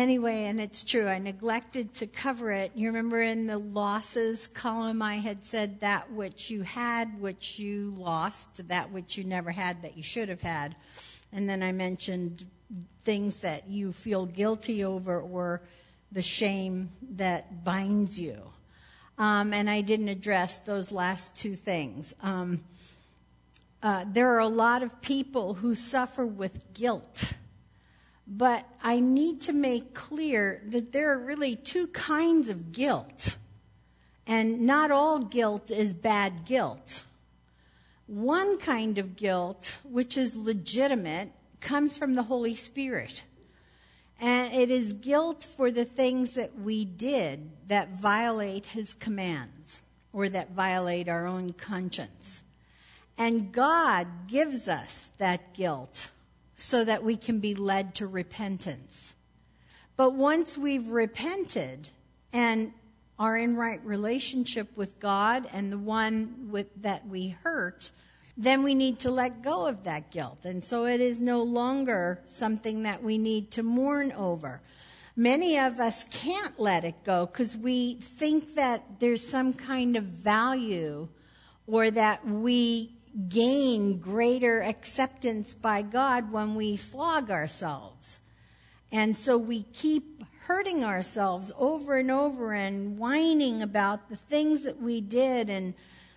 Anyway, and it's true, I neglected to cover it. You remember in the losses column I had said that which you had, which you lost, that which you never had, that you should have had. And then I mentioned things that you feel guilty over or the shame that binds you. And I didn't address those last two things. There are a lot of people who suffer with guilt. But I need to make clear that there are really two kinds of guilt. And not all guilt is bad guilt. One kind of guilt, which is legitimate, comes from the Holy Spirit. And it is guilt for the things that we did that violate His commands or that violate our own conscience. And God gives us that guilt so that we can be led to repentance. But once we've repented and are in right relationship with God and the one that we hurt, then we need to let go of that guilt. And so it is no longer something that we need to mourn over. Many of us can't let it go because we think that there's some kind of value or that we gain greater acceptance by God when we flog ourselves. And so we keep hurting ourselves over and over and whining about the things that we did and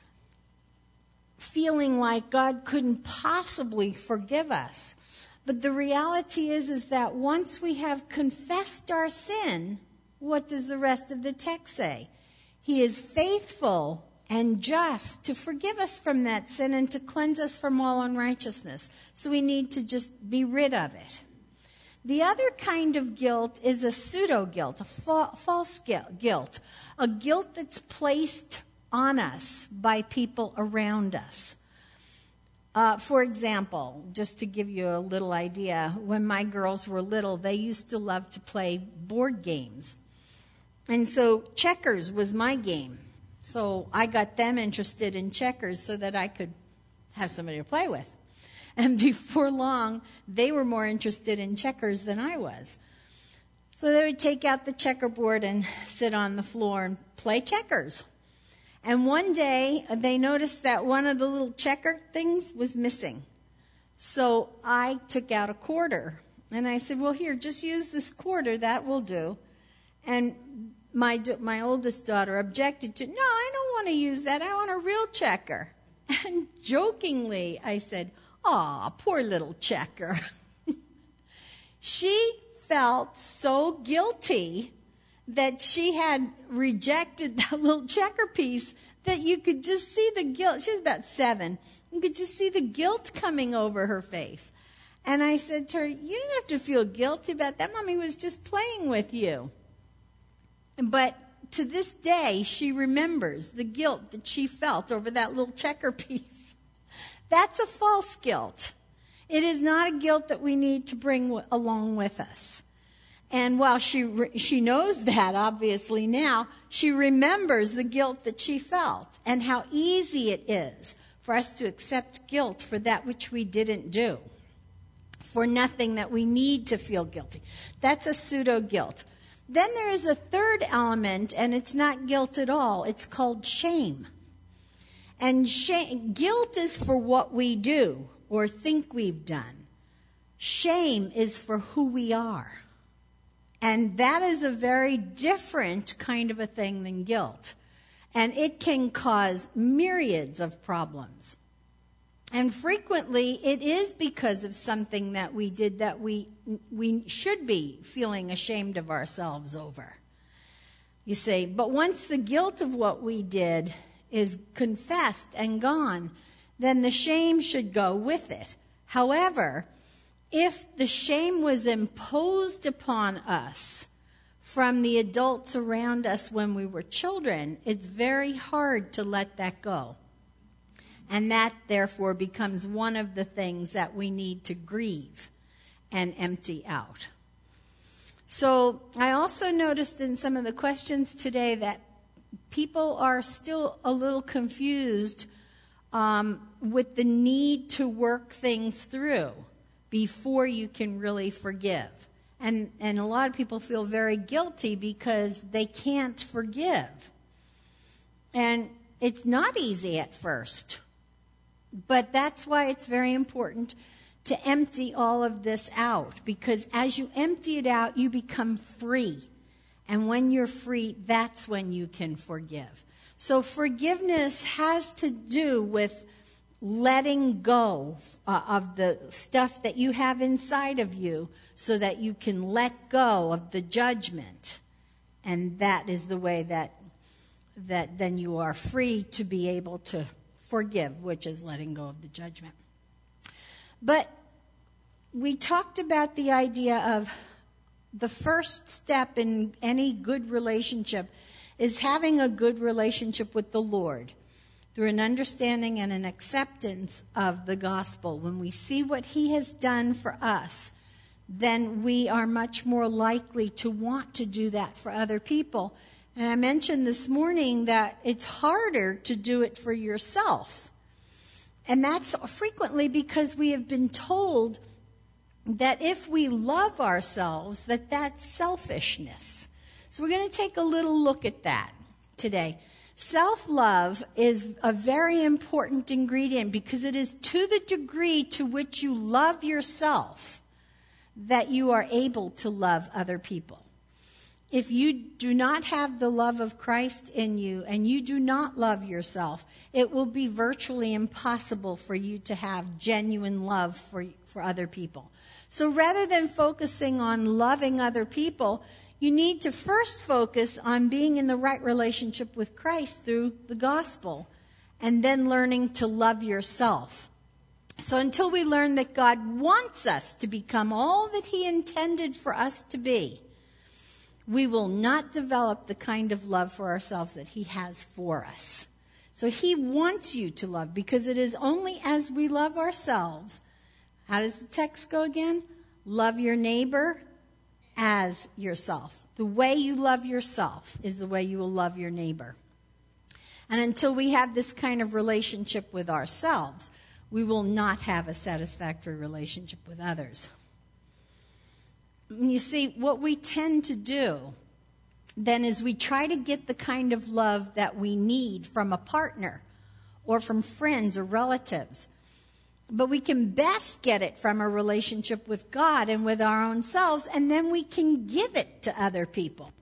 feeling like God couldn't possibly forgive us. But the reality is that once we have confessed our sin, what does the rest of the text say? He is faithful and just to forgive us from that sin and to cleanse us from all unrighteousness. So we need to just be rid of it. The other kind of guilt is a pseudo-guilt, a false guilt, a guilt that's placed on us by people around us. For example, just to give you a little idea, when my girls were little, they used to love to play board games. And so checkers was my game. So I got them interested in checkers so that I could have somebody to play with. And before long, they were more interested in checkers than I was. So they would take out the checkerboard and sit on the floor and play checkers. And one day, they noticed that one of the little checker things was missing. So I took out a quarter. And I said, well, here, just use this quarter. That will do. And my oldest daughter objected to, no, I don't want to use that. I want a real checker. And jokingly, I said, aw, poor little checker. She felt so guilty that she had rejected that little checker piece that you could just see the guilt. She was about 7. You could just see the guilt coming over her face. And I said to her, you didn't have to feel guilty about that. Mommy was just playing with you. But to this day, she remembers the guilt that she felt over that little checker piece. That's a false guilt. It is not a guilt that we need to bring along with us. And while she knows that, obviously now, she remembers the guilt that she felt and how easy it is for us to accept guilt for that which we didn't do, for nothing that we need to feel guilty. That's a pseudo-guilt. Then there is a third element, and it's not guilt at all. It's called shame. And guilt is for what we do or think we've done. Shame is for who we are. And that is a very different kind of a thing than guilt. And it can cause myriads of problems. And frequently, it is because of something that we did that we should be feeling ashamed of ourselves over. You say, but once the guilt of what we did is confessed and gone, then the shame should go with it. However, if the shame was imposed upon us from the adults around us when we were children, it's very hard to let that go. And that, therefore, becomes one of the things that we need to grieve and empty out. So I also noticed in some of the questions today that people are still a little confused with the need to work things through before you can really forgive. And a lot of people feel very guilty because they can't forgive. And it's not easy at first. But that's why it's very important to empty all of this out. Because as you empty it out, you become free. And when you're free, that's when you can forgive. So forgiveness has to do with letting go of the stuff that you have inside of you so that you can let go of the judgment. And that is the way that then you are free to be able to forgive, which is letting go of the judgment. But we talked about the idea of the first step in any good relationship is having a good relationship with the Lord through an understanding and an acceptance of the gospel. When we see what he has done for us, then we are much more likely to want to do that for other people. And I mentioned this morning that it's harder to do it for yourself. And that's frequently because we have been told that if we love ourselves, that's selfishness. So we're going to take a little look at that today. Self-love is a very important ingredient because it is to the degree to which you love yourself that you are able to love other people. If you do not have the love of Christ in you and you do not love yourself, it will be virtually impossible for you to have genuine love for other people. So rather than focusing on loving other people, you need to first focus on being in the right relationship with Christ through the gospel and then learning to love yourself. So until we learn that God wants us to become all that he intended for us to be, we will not develop the kind of love for ourselves that he has for us. So he wants you to love because it is only as we love ourselves. How does the text go again? Love your neighbor as yourself. The way you love yourself is the way you will love your neighbor. And until we have this kind of relationship with ourselves, we will not have a satisfactory relationship with others. You see, what we tend to do then is we try to get the kind of love that we need from a partner or from friends or relatives. But we can best get it from a relationship with God and with our own selves, and then we can give it to other people.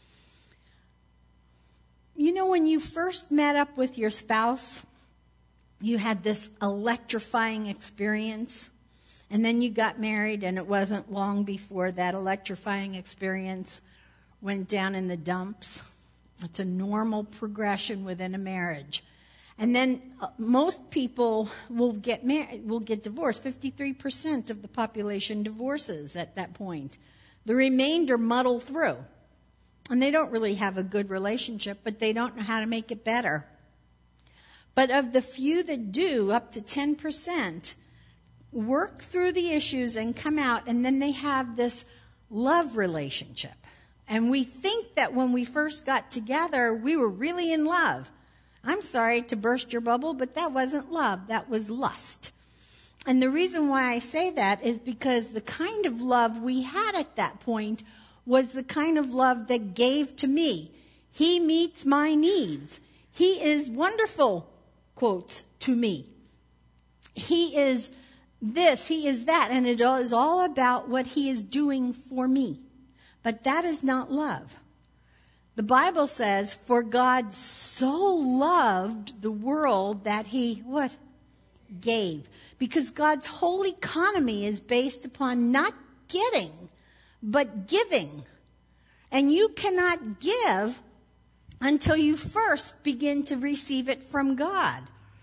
You know, when you first met up with your spouse, you had this electrifying experience, and then you got married, and it wasn't long before that electrifying experience went down in the dumps. It's a normal progression within a marriage. And then most people will get married, will get divorced. 53% of the population divorces at that point. The remainder muddle through. And they don't really have a good relationship, but they don't know how to make it better. But of the few that do, up to 10%, work through the issues and come out, and then they have this love relationship. And we think that when we first got together, we were really in love. I'm sorry to burst your bubble, but that wasn't love. That was lust. And the reason why I say that is because the kind of love we had at that point was the kind of love that gave to me. He meets my needs. He is wonderful, quote, to me. He is this, he is that, and it is all about what he is doing for me. But that is not love. The Bible says, for God so loved the world that he, what? Gave. Because God's whole economy is based upon not getting, but giving. And you cannot give until you first begin to receive it from God.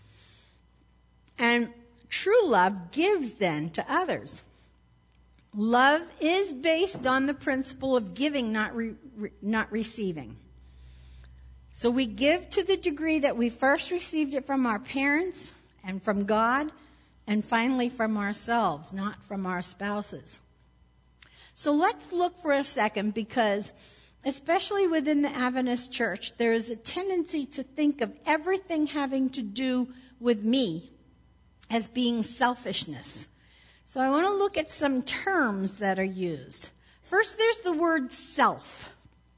And true love gives then to others. Love is based on the principle of giving, not receiving. So we give to the degree that we first received it from our parents and from God, and finally from ourselves, not from our spouses. So let's look for a second, because especially within the Adventist church, there is a tendency to think of everything having to do with me as being selfishness. So I want to look at some terms that are used. First, there's the word self.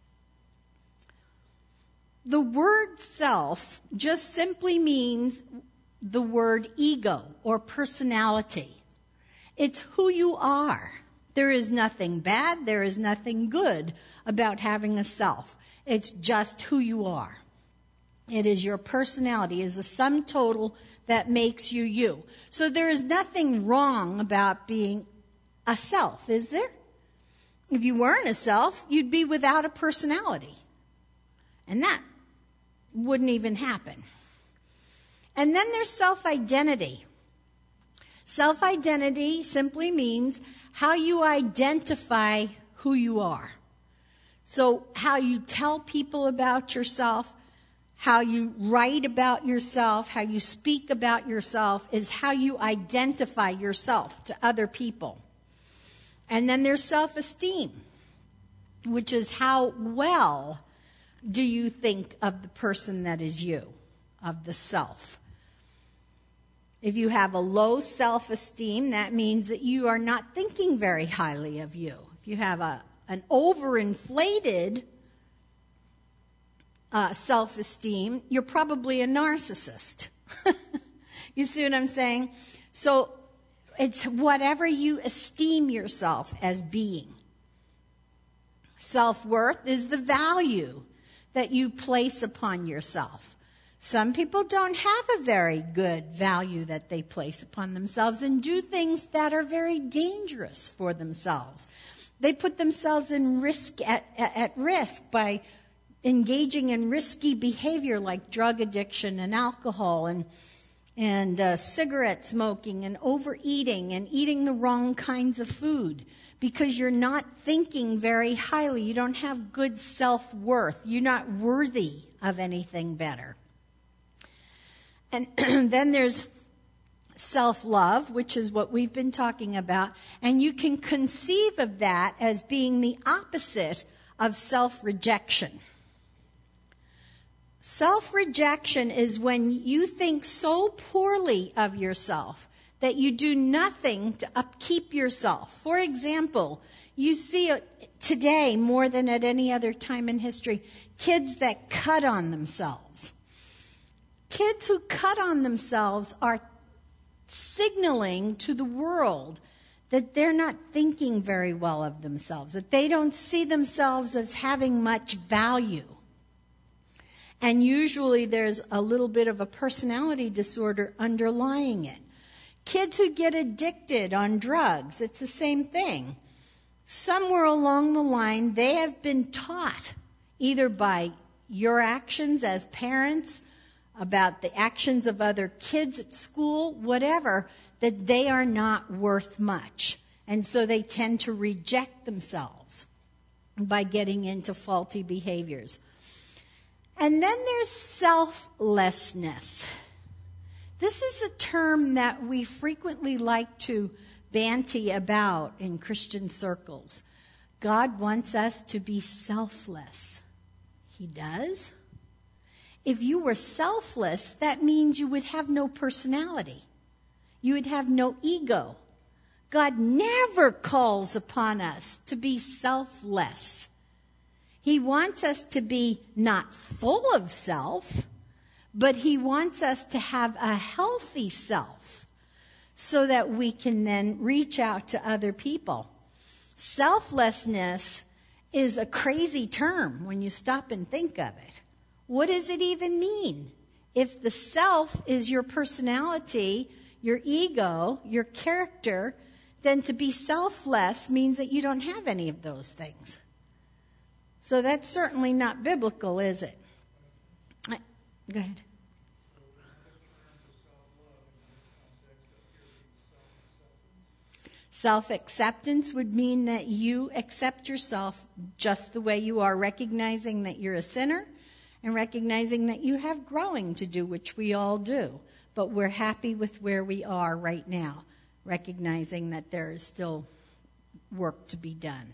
The word self just simply means the word ego or personality. It's who you are. There is nothing bad, there is nothing good about having a self. It's just who you are. It is your personality. It is the sum total that makes you you. So there is nothing wrong about being a self, is there? If you weren't a self, you'd be without a personality. And that wouldn't even happen. And then there's self-identity. Self-identity simply means how you identify who you are. So how you tell people about yourself, how you write about yourself, how you speak about yourself is how you identify yourself to other people. And then there's self-esteem, which is how well do you think of the person that is you, of the self. If you have a low self-esteem, that means that you are not thinking very highly of you. If you have an overinflated self-esteem, you're probably a narcissist. You see what I'm saying? So it's whatever you esteem yourself as being. Self-worth is the value that you place upon yourself. Some people don't have a very good value that they place upon themselves and do things that are very dangerous for themselves. They put themselves in at risk by engaging in risky behavior like drug addiction and alcohol and cigarette smoking and overeating and eating the wrong kinds of food because you're not thinking very highly. You don't have good self-worth. You're not worthy of anything better. And then there's self-love, which is what we've been talking about. And you can conceive of that as being the opposite of self-rejection. Self-rejection is when you think so poorly of yourself that you do nothing to upkeep yourself. For example, you see today more than at any other time in history, kids that cut on themselves. Kids who cut on themselves are signaling to the world that they're not thinking very well of themselves, that they don't see themselves as having much value. And usually there's a little bit of a personality disorder underlying it. Kids who get addicted on drugs, it's the same thing. Somewhere along the line, they have been taught, either by your actions as parents, about the actions of other kids at school, whatever, that they are not worth much. And so they tend to reject themselves by getting into faulty behaviors. And then there's selflessness. This is a term that we frequently like to banty about in Christian circles. God wants us to be selfless. He does. If you were selfless, that means you would have no personality. You would have no ego. God never calls upon us to be selfless. He wants us to be not full of self, but he wants us to have a healthy self so that we can then reach out to other people. Selflessness is a crazy term when you stop and think of it. What does it even mean? If the self is your personality, your ego, your character, then to be selfless means that you don't have any of those things. So that's certainly not biblical, is it? Go ahead. Self-acceptance would mean that you accept yourself just the way you are, recognizing that you're a sinner and recognizing that you have growing to do, which we all do. But we're happy with where we are right now, recognizing that there is still work to be done.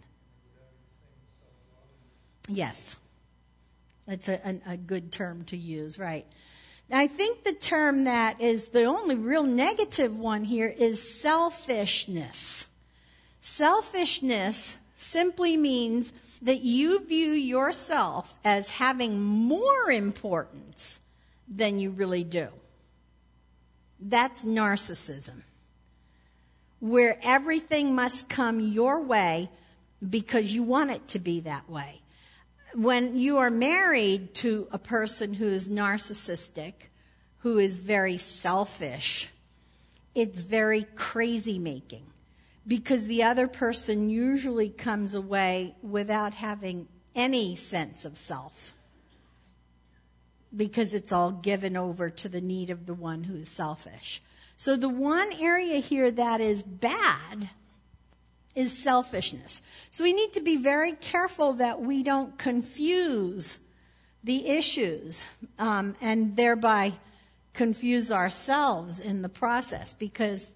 Yes, that's a good term to use, right? Now, I think the term that is the only real negative one here is selfishness. Selfishness simply means that you view yourself as having more importance than you really do. That's narcissism, where everything must come your way because you want it to be that way. When you are married to a person who is narcissistic, who is very selfish, it's very crazy making, because the other person usually comes away without having any sense of self, because it's all given over to the need of the one who is selfish. So the one area here that is bad is selfishness. So we need to be very careful that we don't confuse the issues and thereby confuse ourselves in the process, because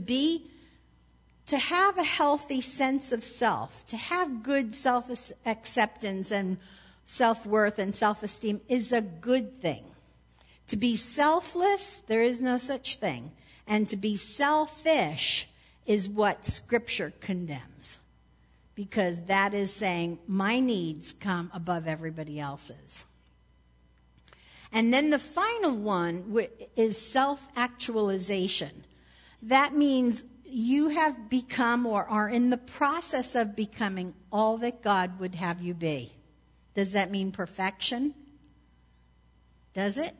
to have a healthy sense of self, to have good self-acceptance and self-worth and self-esteem is a good thing. To be selfless, there is no such thing. And to be selfish is what Scripture condemns, because that is saying my needs come above everybody else's. And then the final one is self-actualization. That means you have become or are in the process of becoming all that God would have you be. Does that mean perfection? Does it?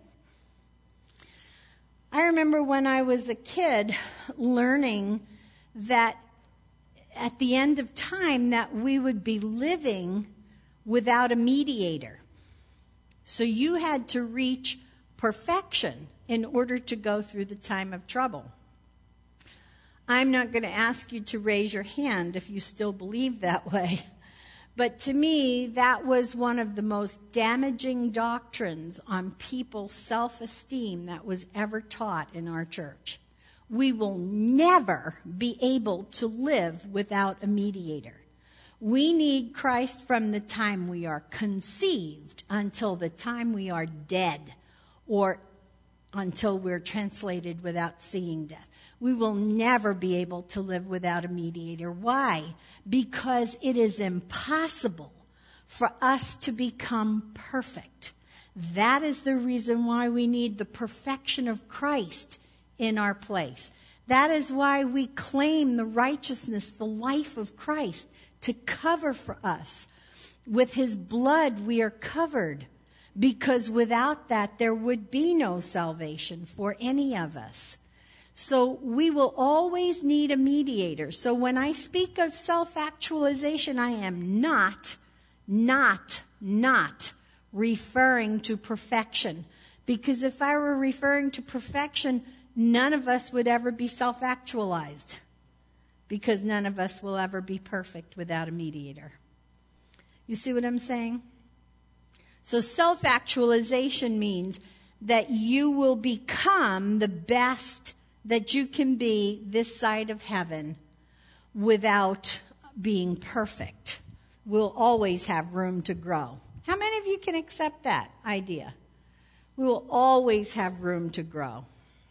I remember when I was a kid learning that at the end of time that we would be living without a mediator. So you had to reach perfection in order to go through the time of trouble. I'm not going to ask you to raise your hand if you still believe that way. But to me, that was one of the most damaging doctrines on people's self-esteem that was ever taught in our church. We will never be able to live without a mediator. We need Christ from the time we are conceived until the time we are dead, or until we're translated without seeing death. We will never be able to live without a mediator. Why? Because it is impossible for us to become perfect. That is the reason why we need the perfection of Christ in our place. That is why we claim the righteousness, the life of Christ to cover for us. With his blood we are covered, because without that there would be no salvation for any of us. So we will always need a mediator. So when I speak of self-actualization, I am not referring to perfection. Because if I were referring to perfection, none of us would ever be self-actualized. Because none of us will ever be perfect without a mediator. You see what I'm saying? So self-actualization means that you will become the best that you can be this side of heaven without being perfect. We'll always have room to grow. How many of you can accept that idea? We will always have room to grow.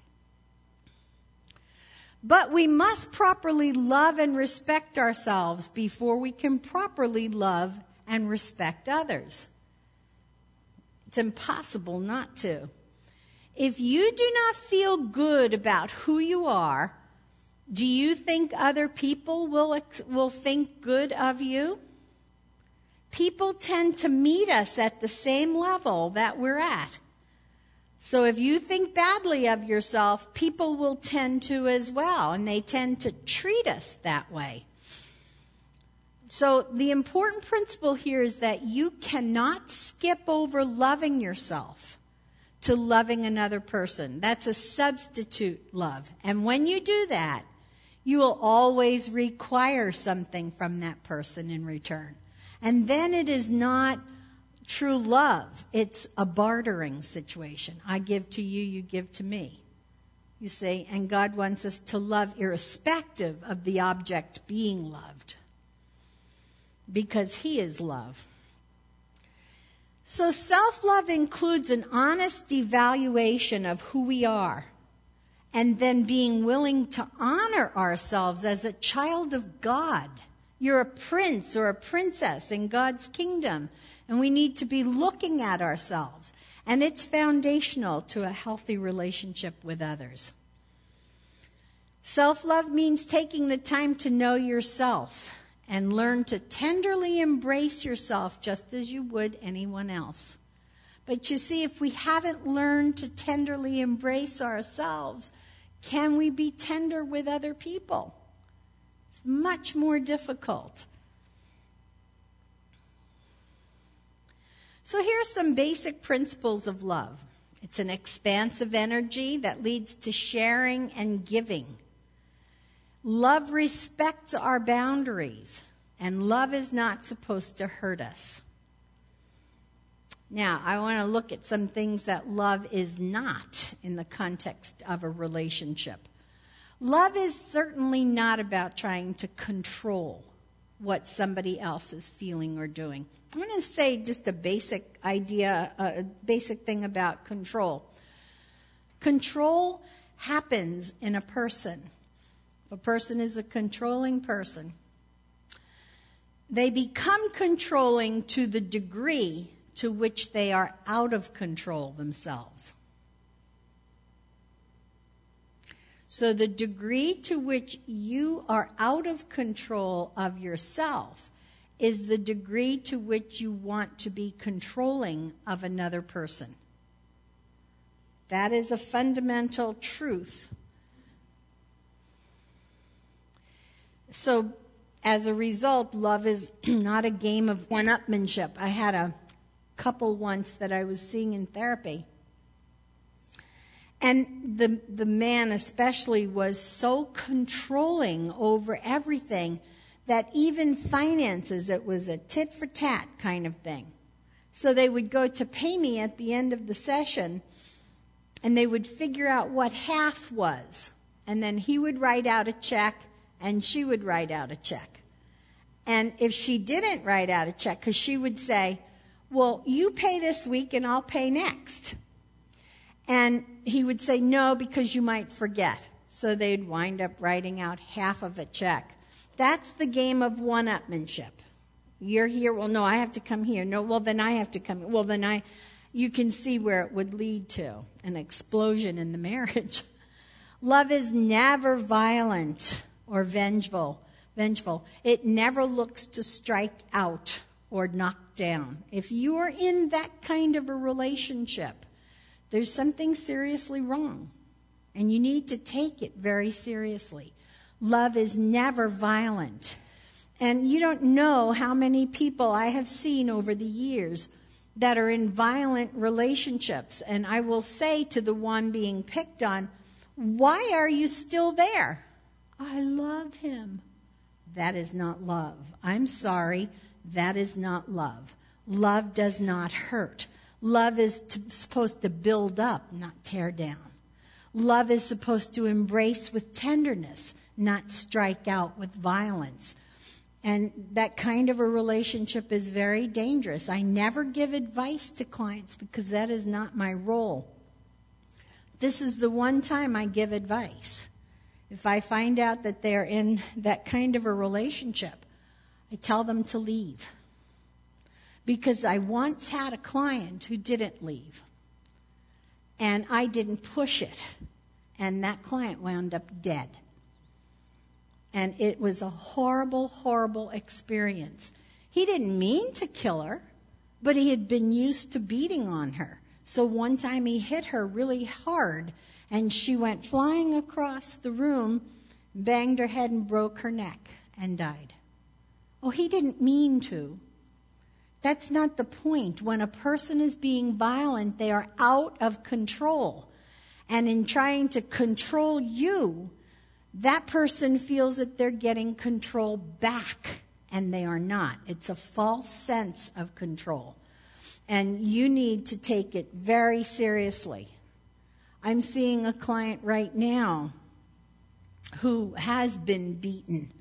But we must properly love and respect ourselves before we can properly love and respect others. It's impossible not to. If you do not feel good about who you are, do you think other people will think good of you? People tend to meet us at the same level that we're at. So if you think badly of yourself, people will tend to as well, and they tend to treat us that way. So the important principle here is that you cannot skip over loving yourself to loving another person. That's a substitute love. And when you do that, you will always require something from that person in return. And then it is not true love. It's a bartering situation. I give to you, you give to me. You see, and God wants us to love irrespective of the object being loved, because he is love. So self-love includes an honest evaluation of who we are, and then being willing to honor ourselves as a child of God You're a prince or a princess in God's kingdom, and we need to be looking at ourselves. And it's foundational to a healthy relationship with others. Self-love means taking the time to know yourself and learn to tenderly embrace yourself just as you would anyone else. But you see, if we haven't learned to tenderly embrace ourselves, can we be tender with other people? It's much more difficult. So here's some basic principles of love. It's an expansive energy that leads to sharing and giving. Love respects our boundaries, and love is not supposed to hurt us. Now, I want to look at some things that love is not in the context of a relationship. Love is certainly not about trying to control what somebody else is feeling or doing. I'm going to say just a basic idea, a basic thing about control. Control happens in a person. If a person is a controlling person, they become controlling to the degree to which they are out of control themselves. So the degree to which you are out of control of yourself is the degree to which you want to be controlling of another person. That is a fundamental truth. So as a result, love is not a game of one-upmanship. I had a couple once that I was seeing in therapy. And the man especially was so controlling over everything that even finances, it was a tit-for-tat kind of thing. So they would go to pay me at the end of the session, and they would figure out what half was. And then he would write out a check, and she would write out a check. And if she didn't write out a check, because she would say, well, you pay this week and I'll pay next. And he would say, no, because you might forget. So they'd wind up writing out half of a check. That's the game of one-upmanship. You're here, well, no, I have to come here. No, well, then I have to come here. Well, then you can see where it would lead to an explosion in the marriage. Love is never violent or vengeful. It never looks to strike out or knock down. If you are in that kind of a relationship, there's something seriously wrong, and you need to take it very seriously. Love is never violent. And you don't know how many people I have seen over the years that are in violent relationships. And I will say to the one being picked on, why are you still there? I love him. That is not love. I'm sorry, that is not love. Love does not hurt. Love is supposed to build up, not tear down. Love is supposed to embrace with tenderness, not strike out with violence. And that kind of a relationship is very dangerous. I never give advice to clients because that is not my role. This is the one time I give advice. If I find out that they're in that kind of a relationship, I tell them to leave. Because I once had a client who didn't leave. And I didn't push it. And that client wound up dead. And it was a horrible, horrible experience. He didn't mean to kill her, but he had been used to beating on her. So one time he hit her really hard, and she went flying across the room, banged her head and broke her neck, and died. Oh, he didn't mean to. That's not the point. When a person is being violent, they are out of control. And in trying to control you, that person feels that they're getting control back, and they are not. It's a false sense of control. And you need to take it very seriously. I'm seeing a client right now who has been beaten,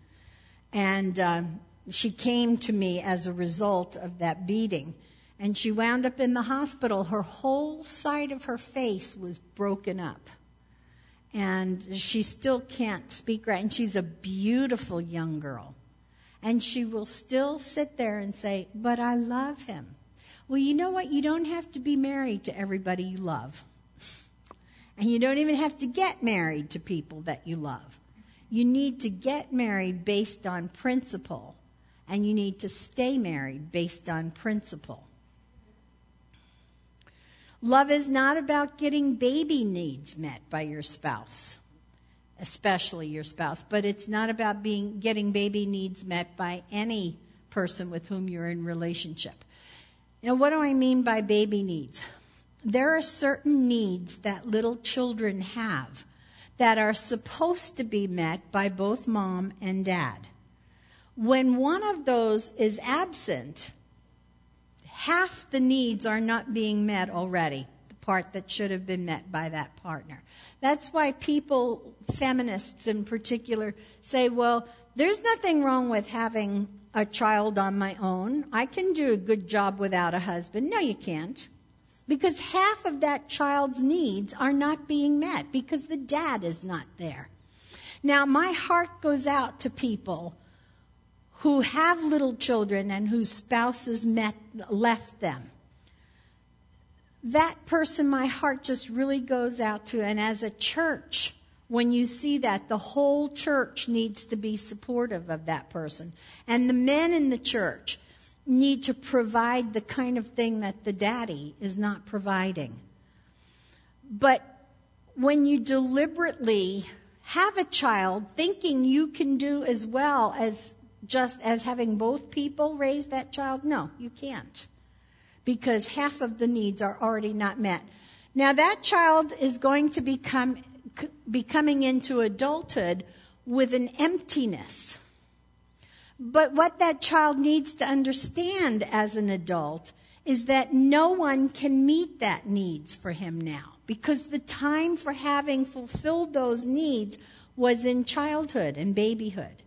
and she came to me as a result of that beating, and she wound up in the hospital. Her whole side of her face was broken up, and she still can't speak right, and she's a beautiful young girl. And she will still sit there and say, but I love him. Well, you know what? You don't have to be married to everybody you love. And you don't even have to get married to people that you love. You need to get married based on principle. And you need to stay married based on principle. Love is not about getting baby needs met by your spouse, especially your spouse, but it's not about getting baby needs met by any person with whom you're in relationship. Now, what do I mean by baby needs? There are certain needs that little children have that are supposed to be met by both mom and dad. When one of those is absent, half the needs are not being met already, the part that should have been met by that partner. That's why people, feminists in particular, say, well, there's nothing wrong with having a child on my own. I can do a good job without a husband. No, you can't. Because half of that child's needs are not being met because the dad is not there. Now, my heart goes out to people who have little children and whose spouses left them. That person, my heart just really goes out to. And as a church, when you see that, the whole church needs to be supportive of that person. And the men in the church need to provide the kind of thing that the daddy is not providing. But when you deliberately have a child thinking you can do as well as just as having both people raise that child, no, you can't. Because half of the needs are already not met. Now that child is going to becoming into adulthood with an emptiness. But what that child needs to understand as an adult is that no one can meet that needs for him now. Because the time for having fulfilled those needs was in childhood and babyhood.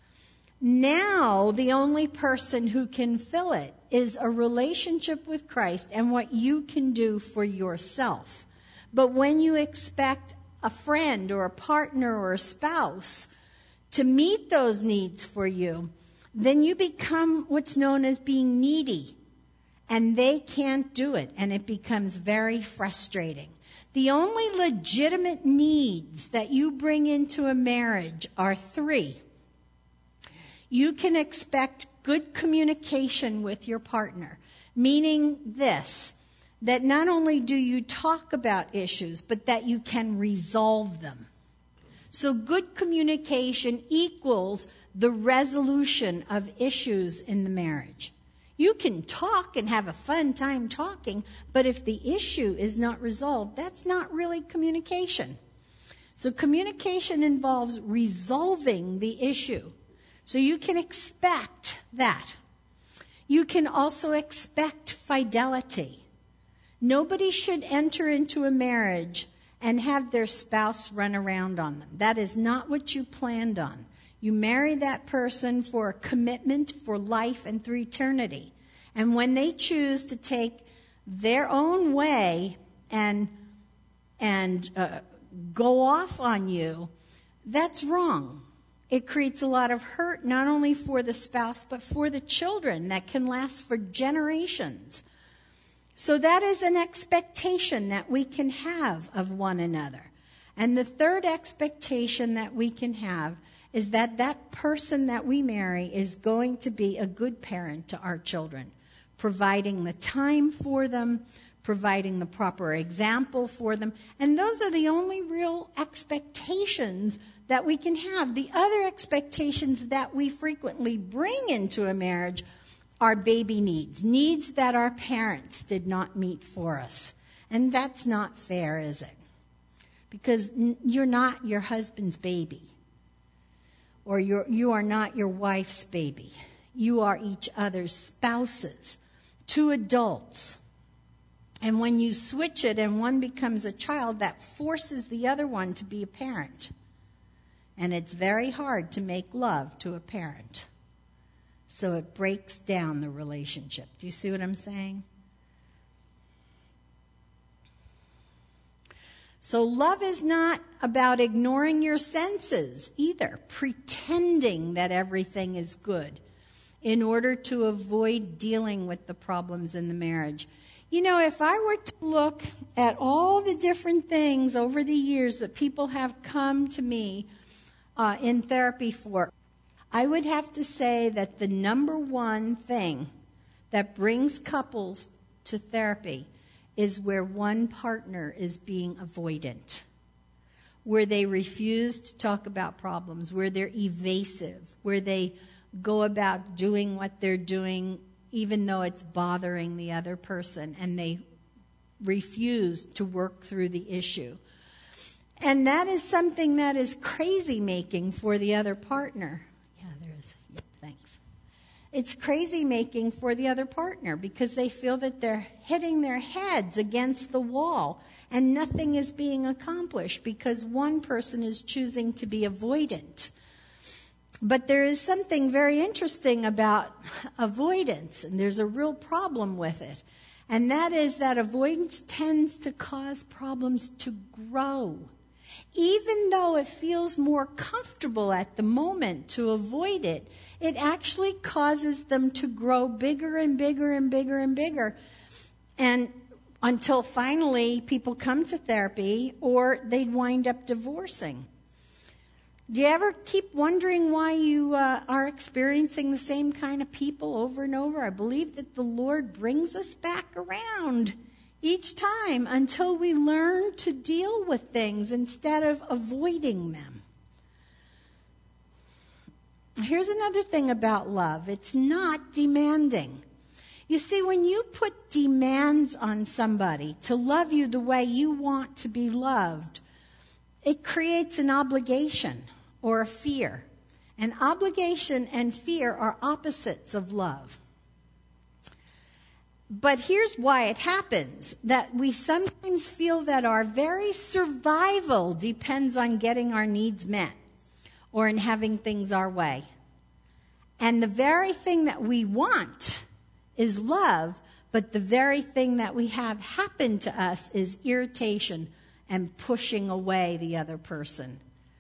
Now, the only person who can fill it is a relationship with Christ and what you can do for yourself. But when you expect a friend or a partner or a spouse to meet those needs for you, then you become what's known as being needy. And they can't do it, and it becomes very frustrating. The only legitimate needs that you bring into a marriage are 3. You can expect good communication with your partner, meaning this, that not only do you talk about issues, but that you can resolve them. So good communication equals the resolution of issues in the marriage. You can talk and have a fun time talking, but if the issue is not resolved, that's not really communication. So communication involves resolving the issue. So you can expect that. You can also expect fidelity. Nobody should enter into a marriage and have their spouse run around on them. That is not what you planned on. You marry that person for a commitment for life and through eternity. And when they choose to take their own way and go off on you, that's wrong. It creates a lot of hurt, not only for the spouse, but for the children that can last for generations. So that is an expectation that we can have of one another. And the third expectation that we can have is that that person that we marry is going to be a good parent to our children, providing the time for them, providing the proper example for them. And those are the only real expectations that we can have. The other expectations that we frequently bring into a marriage are baby needs that our parents did not meet for us. And that's not fair, is it? Because you're not your husband's baby. Or you are not your wife's baby. You are each other's spouses, 2 adults. And when you switch it and one becomes a child, that forces the other one to be a parent. And it's very hard to make love to a parent. So it breaks down the relationship. Do you see what I'm saying? So love is not about ignoring your senses either, pretending that everything is good in order to avoid dealing with the problems in the marriage. You know, if I were to look at all the different things over the years that people have come to me in therapy for, I would have to say that the number one thing that brings couples to therapy is where one partner is being avoidant, where they refuse to talk about problems, where they're evasive, where they go about doing what they're doing even though it's bothering the other person, and they refuse to work through the issue. And that is something that is crazy making for the other partner. Yeah, there is. Yeah, thanks. It's crazy making for the other partner because they feel that they're hitting their heads against the wall and nothing is being accomplished because one person is choosing to be avoidant. But there is something very interesting about avoidance, and there's a real problem with it. And that is that avoidance tends to cause problems to grow. Even though it feels more comfortable at the moment to avoid it, it actually causes them to grow bigger and bigger and bigger and bigger. And until finally people come to therapy or they'd wind up divorcing. Do you ever keep wondering why you are experiencing the same kind of people over and over? I believe that the Lord brings us back around each time until we learn to deal with things instead of avoiding them. Here's another thing about love. It's not demanding. You see, when you put demands on somebody to love you the way you want to be loved, it creates an obligation or a fear. And obligation and fear are opposites of love. But here's why it happens, that we sometimes feel that our very survival depends on getting our needs met or in having things our way. And the very thing that we want is love, but the very thing that we have happen to us is irritation and pushing away the other person.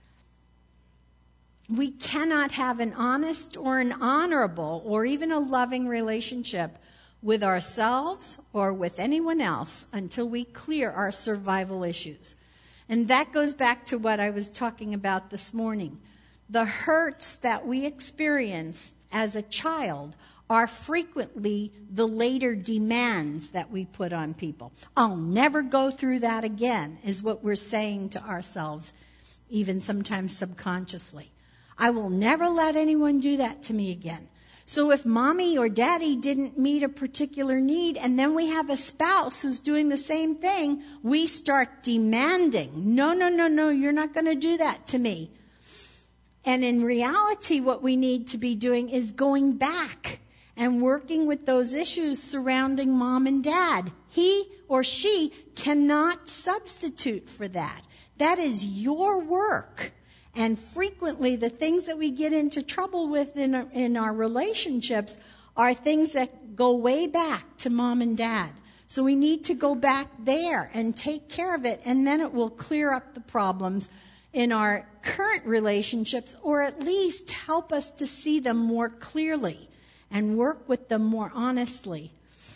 We cannot have an honest or an honorable or even a loving relationship with ourselves or with anyone else until we clear our survival issues. And that goes back to what I was talking about this morning. The hurts that we experience as a child are frequently the later demands that we put on people. I'll never go through that again, is what we're saying to ourselves, even sometimes subconsciously. I will never let anyone do that to me again. So if mommy or daddy didn't meet a particular need and then we have a spouse who's doing the same thing, we start demanding, no, you're not going to do that to me. And in reality, what we need to be doing is going back and working with those issues surrounding mom and dad. He or she cannot substitute for that. That is your work. And frequently, the things that we get into trouble with in our relationships are things that go way back to mom and dad. So we need to go back there and take care of it, and then it will clear up the problems in our current relationships, or at least help us to see them more clearly and work with them more honestly.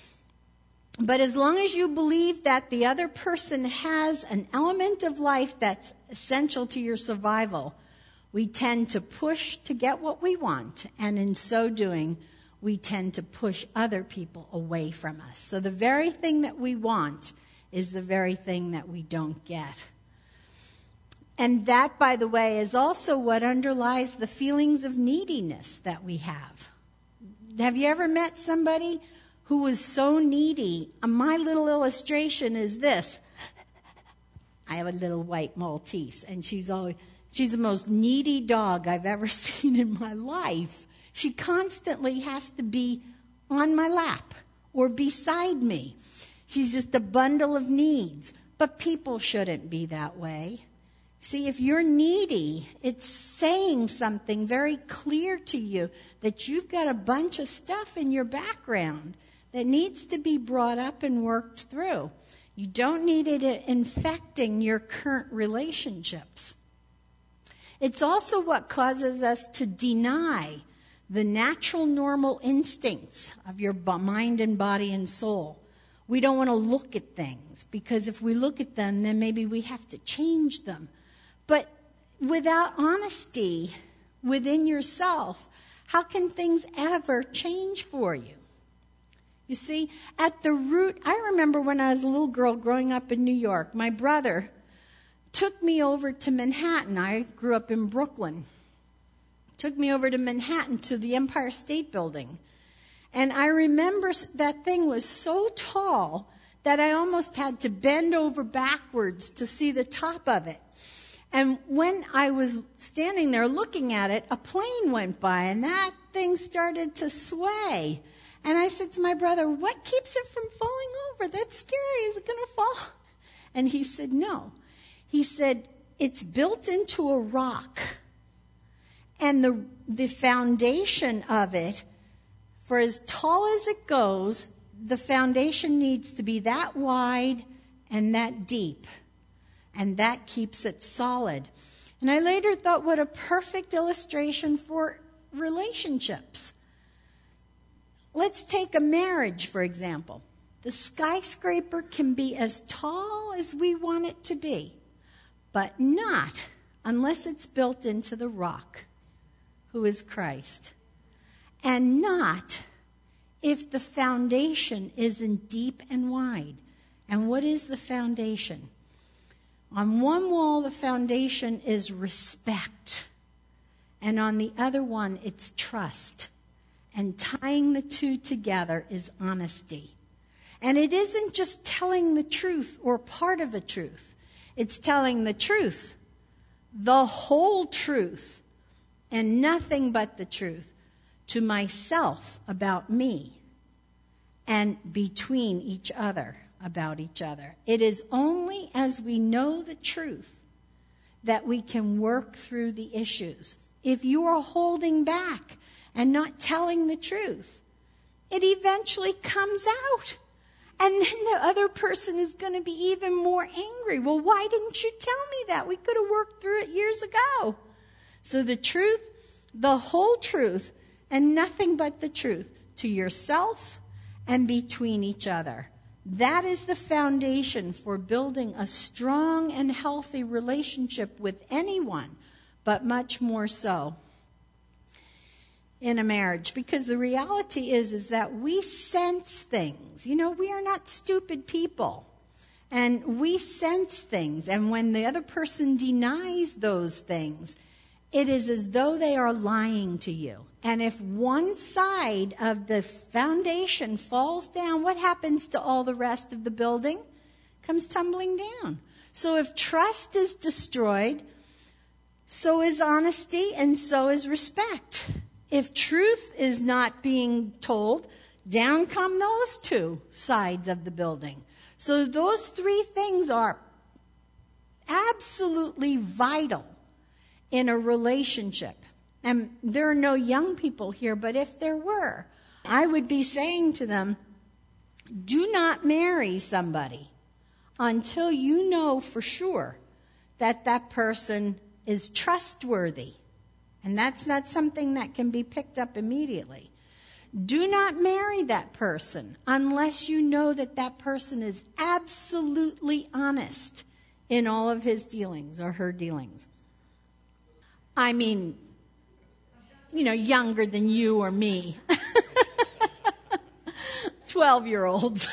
But as long as you believe that the other person has an element of life that's essential to your survival, we tend to push to get what we want. And in so doing, we tend to push other people away from us. So the very thing that we want is the very thing that we don't get. And that, by the way, is also what underlies the feelings of neediness that we have. Have you ever met somebody who was so needy? My little illustration is this. I have a little white Maltese, and she's the most needy dog I've ever seen in my life. She constantly has to be on my lap or beside me. She's just a bundle of needs. But people shouldn't be that way. See, if you're needy, it's saying something very clear to you that you've got a bunch of stuff in your background that needs to be brought up and worked through. You don't need it infecting your current relationships. It's also what causes us to deny the natural, normal instincts of your mind and body and soul. We don't want to look at things, because if we look at them, then maybe we have to change them. But without honesty within yourself, how can things ever change for you? You see, at the root, I remember when I was a little girl growing up in New York, my brother took me over to Manhattan. I grew up in Brooklyn. Took me over to Manhattan to the Empire State Building. And I remember that thing was so tall that I almost had to bend over backwards to see the top of it. And when I was standing there looking at it, a plane went by and that thing started to sway. And I said to my brother, what keeps it from falling over? That's scary. Is it going to fall? And he said, no. He said, it's built into a rock. And the foundation of it, for as tall as it goes, the foundation needs to be that wide and that deep. And that keeps it solid. And I later thought, what a perfect illustration for relationships. Let's take a marriage, for example. The skyscraper can be as tall as we want it to be, but not unless it's built into the rock, who is Christ. And not if the foundation isn't deep and wide. And what is the foundation? On one wall, the foundation is respect. And on the other one, it's trust. And tying the two together is honesty. And it isn't just telling the truth or part of a truth. It's telling the truth, the whole truth, and nothing but the truth to myself about me and between each other about each other. It is only as we know the truth that we can work through the issues. If you are holding back and not telling the truth, it eventually comes out. And then the other person is going to be even more angry. Well, why didn't you tell me that? We could have worked through it years ago. So the truth, the whole truth, and nothing but the truth to yourself and between each other. That is the foundation for building a strong and healthy relationship with anyone, but much more so in a marriage. Because the reality is that we sense things. You know, we are not stupid people. And we sense things. And when the other person denies those things, it is as though they are lying to you. And if one side of the foundation falls down, what happens to all the rest of the building? Comes tumbling down. So if trust is destroyed, so is honesty and so is respect. If truth is not being told, down come those two sides of the building. So those three things are absolutely vital in a relationship. And there are no young people here, but if there were, I would be saying to them, do not marry somebody until you know for sure that that person is trustworthy. And that's not something that can be picked up immediately. Do not marry that person unless you know that that person is absolutely honest in all of his dealings or her dealings. I mean, you know, younger than you or me. 12-year-olds.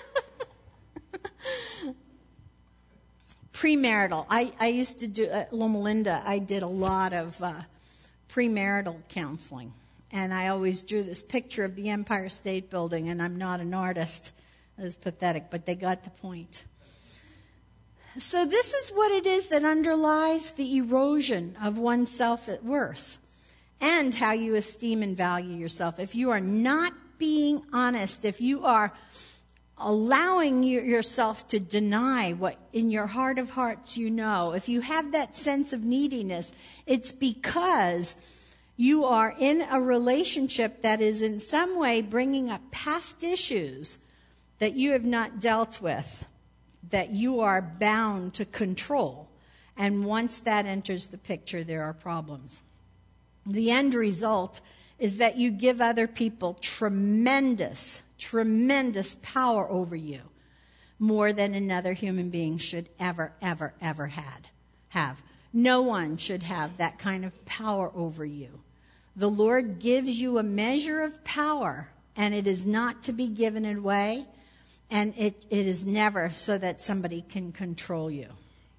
Premarital. I used to do, at Loma Linda, I did a lot of premarital counseling. And I always drew this picture of the Empire State Building, and I'm not an artist. It's pathetic, but they got the point. So this is what it is that underlies the erosion of one's self-worth and how you esteem and value yourself. If you are not being honest, if you are allowing yourself to deny what in your heart of hearts you know, if you have that sense of neediness, it's because you are in a relationship that is in some way bringing up past issues that you have not dealt with. that you are bound to control. And once that enters the picture, there are problems. The end result is that you give other people tremendous power over you, more than another human being should ever have. No one should have that kind of power over you. The Lord gives you a measure of power, and it is not to be given away, and it is never so that somebody can control you.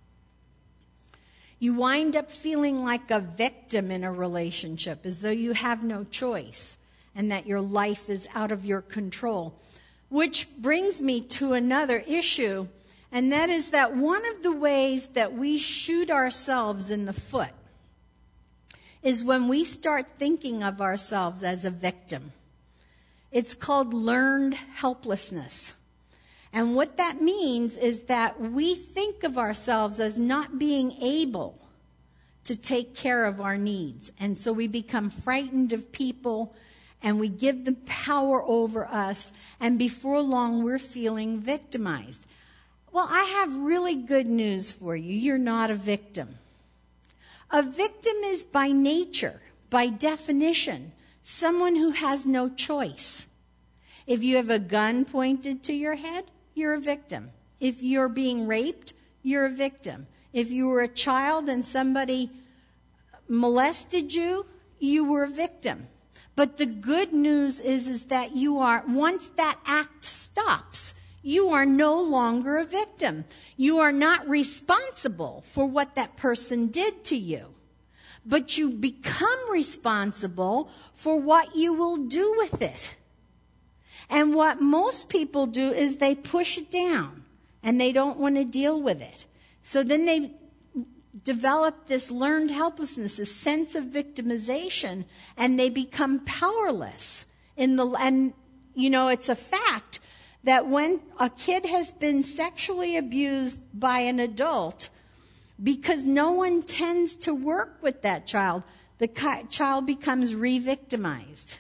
You wind up feeling like a victim in a relationship, as though you have no choice and that your life is out of your control. Which brings me to another issue, and that is that one of the ways that we shoot ourselves in the foot is when we start thinking of ourselves as a victim. It's called learned helplessness. And what that means is that we think of ourselves as not being able to take care of our needs. And so we become frightened of people, and we give them power over us, and before long we're feeling victimized. Well, I have really good news for you. You're not a victim. A victim is by nature, by definition, someone who has no choice. If you have a gun pointed to your head, you're a victim. If you're being raped, you're a victim. If you were a child and somebody molested you, you were a victim. But the good news is that you are, once that act stops, you are no longer a victim. You are not responsible for what that person did to you. But you become responsible for what you will do with it. And what most people do is they push it down and they don't want to deal with it. So then they develop this learned helplessness, a sense of victimization, and they become powerless. And you know, it's a fact that when a kid has been sexually abused by an adult, because no one tends to work with that child, the child becomes re-victimized.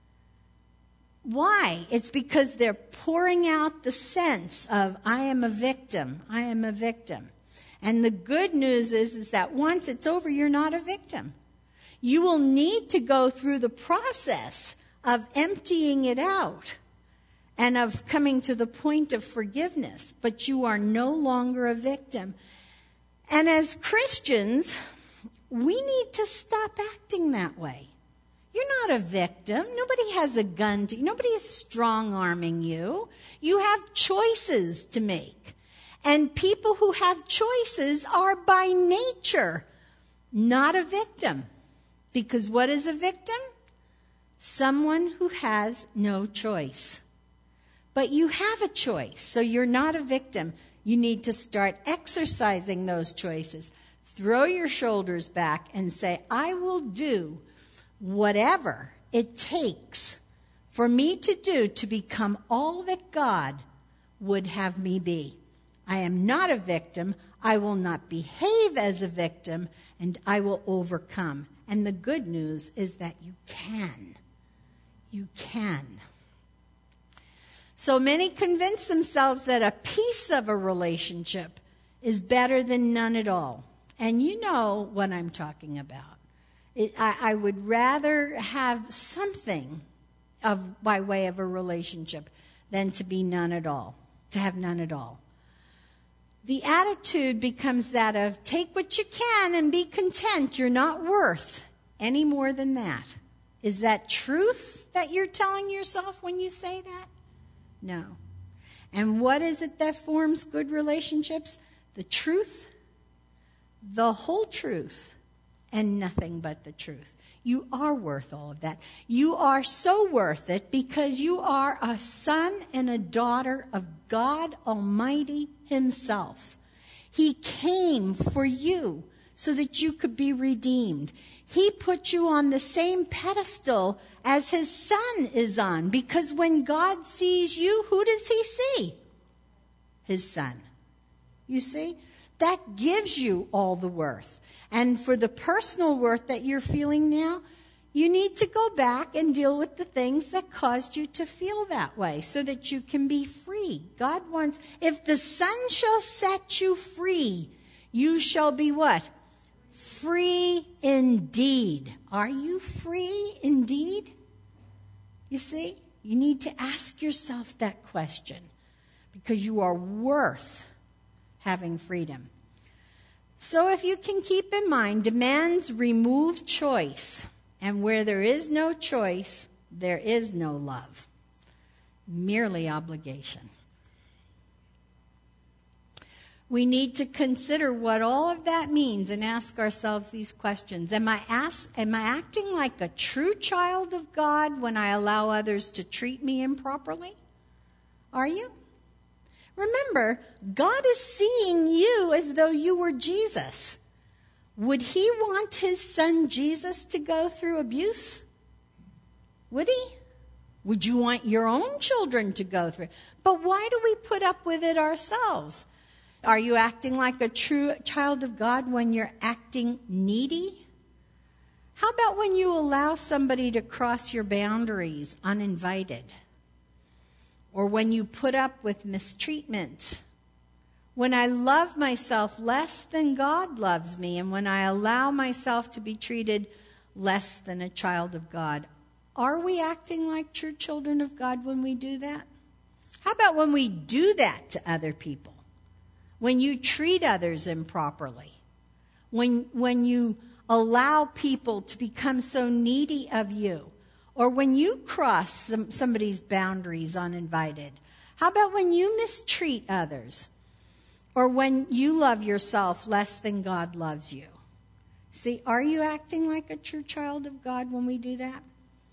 Why? It's because they're pouring out the sense of, I am a victim, I am a victim. And the good news is that once it's over, you're not a victim. You will need to go through the process of emptying it out and of coming to the point of forgiveness, but you are no longer a victim. And as Christians, we need to stop acting that way. You're not a victim. Nobody has a gun to you. Nobody is strong-arming you. You have choices to make. And people who have choices are by nature not a victim. Because what is a victim? Someone who has no choice. But you have a choice, so you're not a victim. You need to start exercising those choices. Throw your shoulders back and say, I will do whatever it takes for me to do to become all that God would have me be. I am not a victim. I will not behave as a victim, and I will overcome. And the good news is that you can. You can. So many convince themselves that a piece of a relationship is better than none at all. And you know what I'm talking about. I would rather have something by way of a relationship than to be none at all, to have none at all. The attitude becomes that of take what you can and be content. You're not worth any more than that. Is that truth that you're telling yourself when you say that? No. And what is it that forms good relationships? The truth, the whole truth, and nothing but the truth. You are worth all of that. You are so worth it because you are a son and a daughter of God Almighty Himself. He came for you so that you could be redeemed. He put you on the same pedestal as His Son is on, because when God sees you, who does He see? His Son. You see? That gives you all the worth. And for the personal worth that you're feeling now, You need to go back and deal with the things that caused you to feel that way so that you can be free. God wants, if the Son shall set you free, you shall be what? Free indeed. Are you free indeed? You see, you need to ask yourself that question because you are worth having freedom. So if you can keep in mind, demands remove choice. And where there is no choice, there is no love. Merely obligation. We need to consider what all of that means and ask ourselves these questions. Am I acting like a true child of God when I allow others to treat me improperly? Are you? Remember, God is seeing you as though you were Jesus. Would he want his son Jesus to go through abuse? Would he? Would you want your own children to go through it? But why do we put up with it ourselves? Are you acting like a true child of God when you're acting needy? How about when you allow somebody to cross your boundaries uninvited? Or when you put up with mistreatment? When I love myself less than God loves me, and when I allow myself to be treated less than a child of God, are we acting like true children of God when we do that? How about when we do that to other people? When you treat others improperly? When you allow people to become so needy of you? Or when you cross somebody's boundaries uninvited? How about when you mistreat others? Or when you love yourself less than God loves you? See, are you acting like a true child of God when we do that?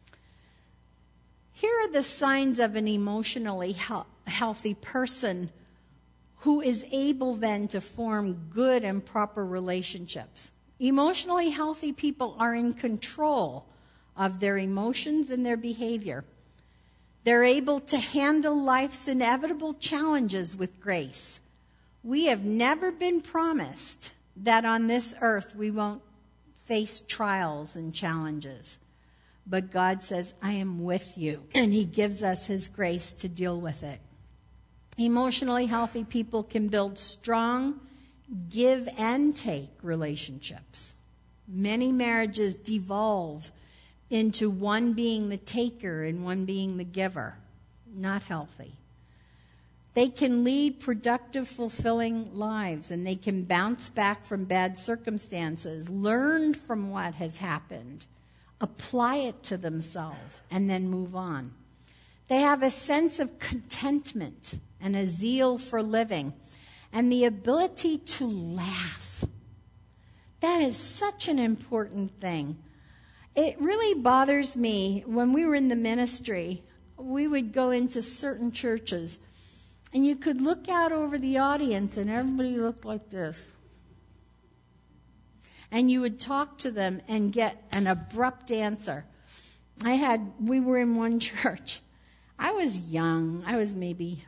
Here are the signs of an emotionally healthy person who is able then to form good and proper relationships. Emotionally healthy people are in control of their emotions and their behavior. They're able to handle life's inevitable challenges with grace. We have never been promised that on this earth we won't face trials and challenges. But God says, I am with you. And he gives us his grace to deal with it. Emotionally healthy people can build strong, give and take relationships. Many marriages devolve into one being the taker and one being the giver. Not healthy. They can lead productive, fulfilling lives, and they can bounce back from bad circumstances, learn from what has happened, apply it to themselves, and then move on. They have a sense of contentment and a zeal for living, and the ability to laugh. That is such an important thing. It really bothers me. When we were in the ministry, we would go into certain churches, and you could look out over the audience, and everybody looked like this. And you would talk to them and get an abrupt answer. We were in one church. I was young. I was maybe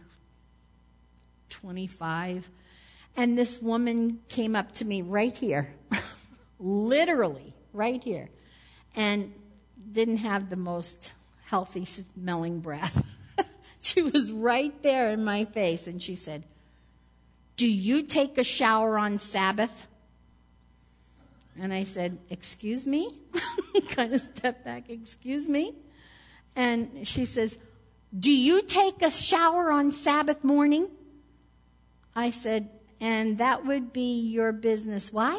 25. And this woman came up to me right here, literally right here, and didn't have the most healthy smelling breath. She was right there in my face, and she said, "Do you take a shower on Sabbath?" And I said, "Excuse me?" Kind of stepped back, "Excuse me?" And she says, "Do you take a shower on Sabbath morning?" I said, "And that would be your business. Why?"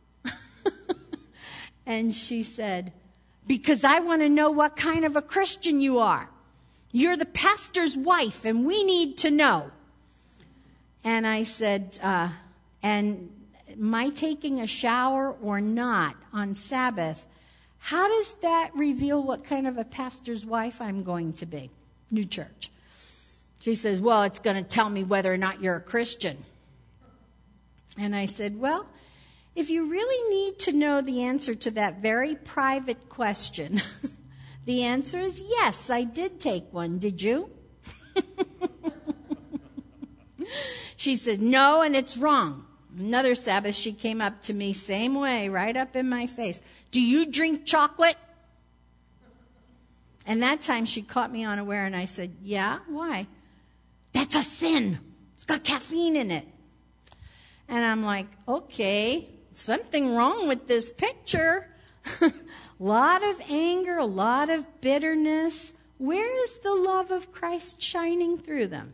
And she said, "Because I want to know what kind of a Christian you are. You're the pastor's wife, and we need to know." And I said, and my taking a shower or not on Sabbath, how does that reveal what kind of a pastor's wife I'm going to be? New church. She says, "Well, it's going to tell me whether or not you're a Christian." And I said, "Well, if you really need to know the answer to that very private question, the answer is yes, I did take one. Did you?" She said, "No, and it's wrong." Another Sabbath, she came up to me, same way, right up in my face. "Do you drink chocolate?" And that time she caught me unaware, and I said, yeah, why? That's a sin. It's got caffeine in it. And I'm like, okay, something wrong with this picture. A lot of anger, a lot of bitterness. Where is the love of Christ shining through them?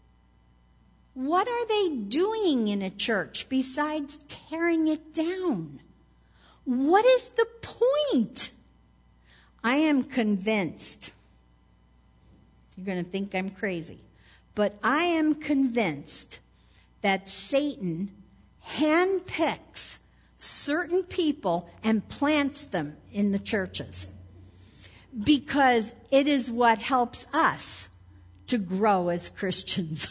What are they doing in a church besides tearing it down? What is the point? I am convinced. You're going to think I'm crazy. But I am convinced that Satan handpicks certain people and plants them in the churches, because it is what helps us to grow as Christians.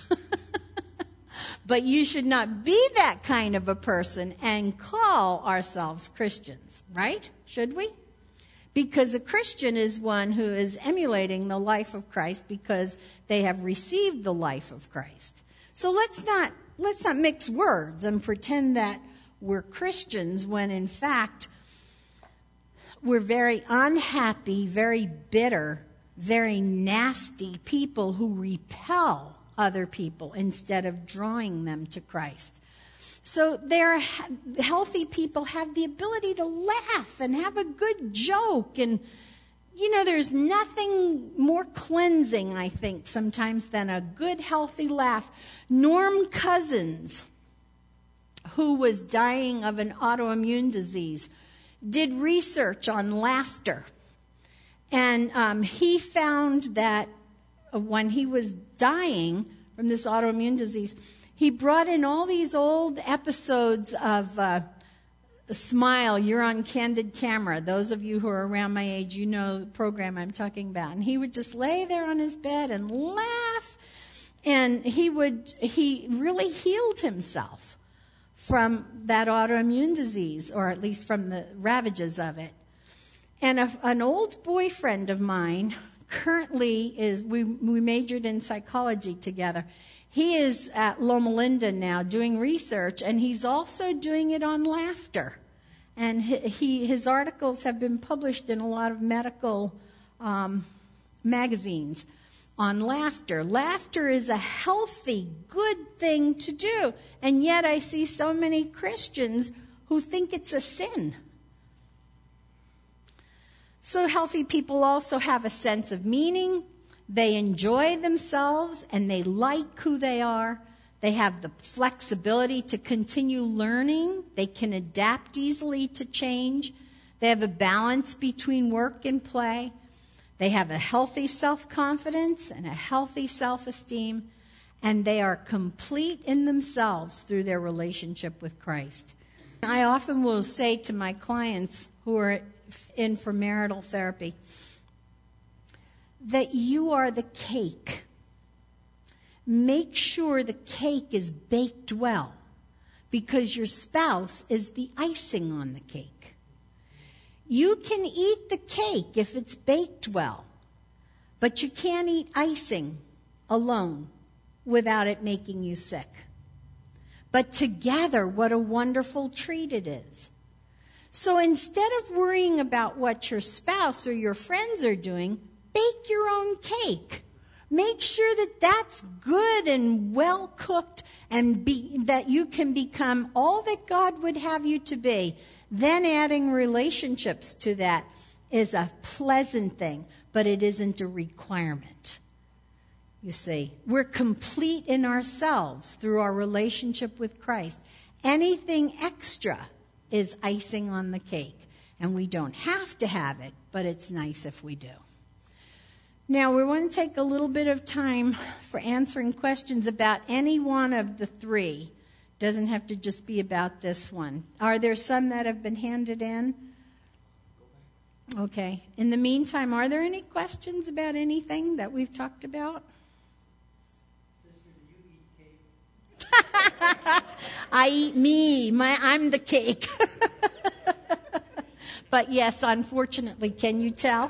But you should not be that kind of a person and call ourselves Christians, right? Should we? Because a Christian is one who is emulating the life of Christ because they have received the life of Christ. So let's not mix words and pretend that we're Christians when in fact we're very unhappy, very bitter, very nasty people who repel other people instead of drawing them to Christ. So healthy people have the ability to laugh and have a good joke. And, there's nothing more cleansing, I think, sometimes than a good, healthy laugh. Norm Cousins, who was dying of an autoimmune disease, did research on laughter. And he found that when he was dying from this autoimmune disease, he brought in all these old episodes of Smile, You're on Candid Camera. Those of you who are around my age, you know the program I'm talking about. And he would just lay there on his bed and laugh. And he really healed himself from that autoimmune disease, or at least from the ravages of it. And an old boyfriend of mine currently we majored in psychology together. He is at Loma Linda now doing research, and he's also doing it on laughter. And his articles have been published in a lot of medical magazines on laughter. Laughter is a healthy, good thing to do. And yet I see so many Christians who think it's a sin. So healthy people also have a sense of meaning. They enjoy themselves and they like who they are. They have the flexibility to continue learning. They can adapt easily to change. They have a balance between work and play. They have a healthy self-confidence and a healthy self-esteem. And they are complete in themselves through their relationship with Christ. I often will say to my clients who are in for marital therapy that you are the cake. Make sure the cake is baked well, because your spouse is the icing on the cake. You can eat the cake if it's baked well, but you can't eat icing alone without it making you sick. But together, what a wonderful treat it is. So instead of worrying about what your spouse or your friends are doing, bake your own cake. Make sure that that's good and well cooked, and that you can become all that God would have you to be. Then adding relationships to that is a pleasant thing, but it isn't a requirement. You see, we're complete in ourselves through our relationship with Christ. Anything extra is icing on the cake, and we don't have to have it, but it's nice if we do. Now, we want to take a little bit of time for answering questions about any one of the three. Doesn't have to just be about this one. Are there some that have been handed in? Okay. In the meantime, are there any questions about anything that we've talked about? Sister, do you eat cake? I eat me. I'm the cake. But yes, unfortunately, can you tell?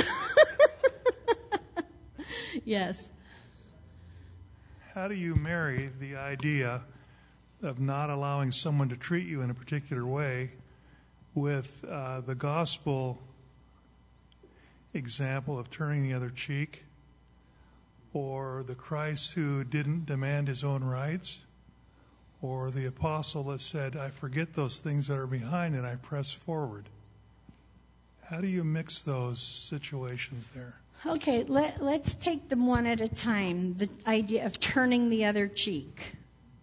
Yes. How do you marry the idea of not allowing someone to treat you in a particular way with the gospel example of turning the other cheek, or the Christ who didn't demand his own rights, or the apostle that said, I forget those things that are behind and I press forward? How do you mix those situations there? Okay, let's take them one at a time. The idea of turning the other cheek.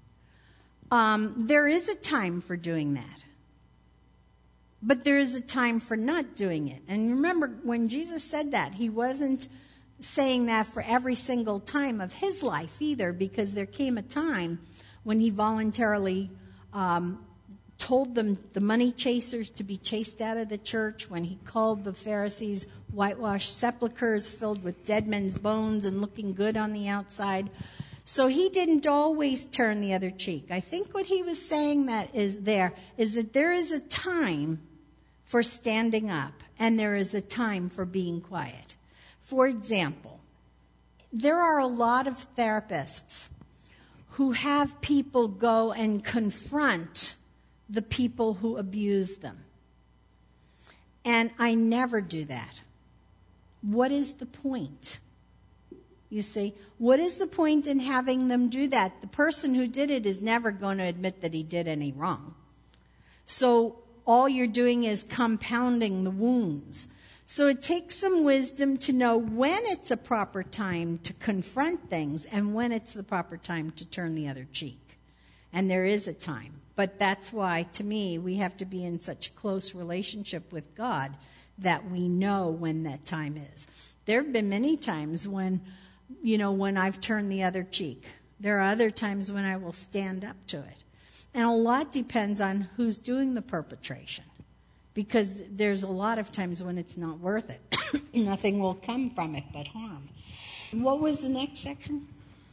There is a time for doing that. But there is a time for not doing it. And remember, when Jesus said that, he wasn't saying that for every single time of his life either, because there came a time when he voluntarily told them, the money chasers, to be chased out of the church, when he called the Pharisees whitewashed sepulchres filled with dead men's bones and looking good on the outside. So he didn't always turn the other cheek. I think what he was saying is that there is a time for standing up and there is a time for being quiet. For example, there are a lot of therapists who have people go and confront the people who abuse them. And I never do that. What is the point? You see, what is the point in having them do that? The person who did it is never going to admit that he did any wrong. So all you're doing is compounding the wounds. So it takes some wisdom to know when it's a proper time to confront things and when it's the proper time to turn the other cheek. And there is a time. But that's why, to me, we have to be in such close relationship with God that we know when that time is. There have been many times when I've turned the other cheek. There are other times when I will stand up to it. And a lot depends on who's doing the perpetration. Because there's a lot of times when it's not worth it. Nothing will come from it but harm. What was the next section?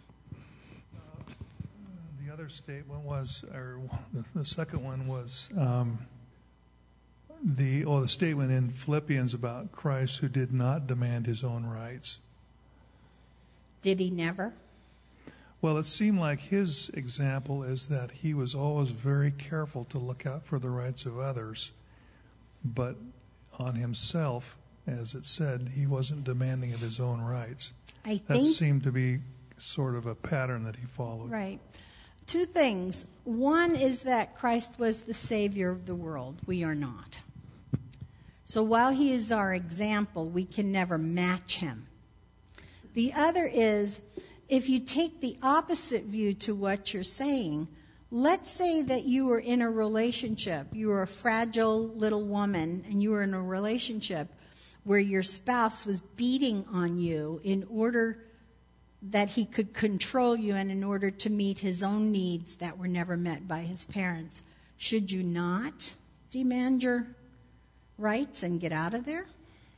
The other statement was, or the second one was, the statement in Philippians about Christ who did not demand his own rights. Did he never? Well, it seemed like his example is that he was always very careful to look out for the rights of others, but on himself, as it said, he wasn't demanding of his own rights. That seemed to be sort of a pattern that he followed. Right. Two things. One is that Christ was the Savior of the world. We are not. So while he is our example, we can never match him. The other is, if you take the opposite view to what you're saying, let's say that you were in a relationship, you were a fragile little woman, and you were in a relationship where your spouse was beating on you in order that he could control you and in order to meet his own needs that were never met by his parents. Should you not demand your rights and get out of there?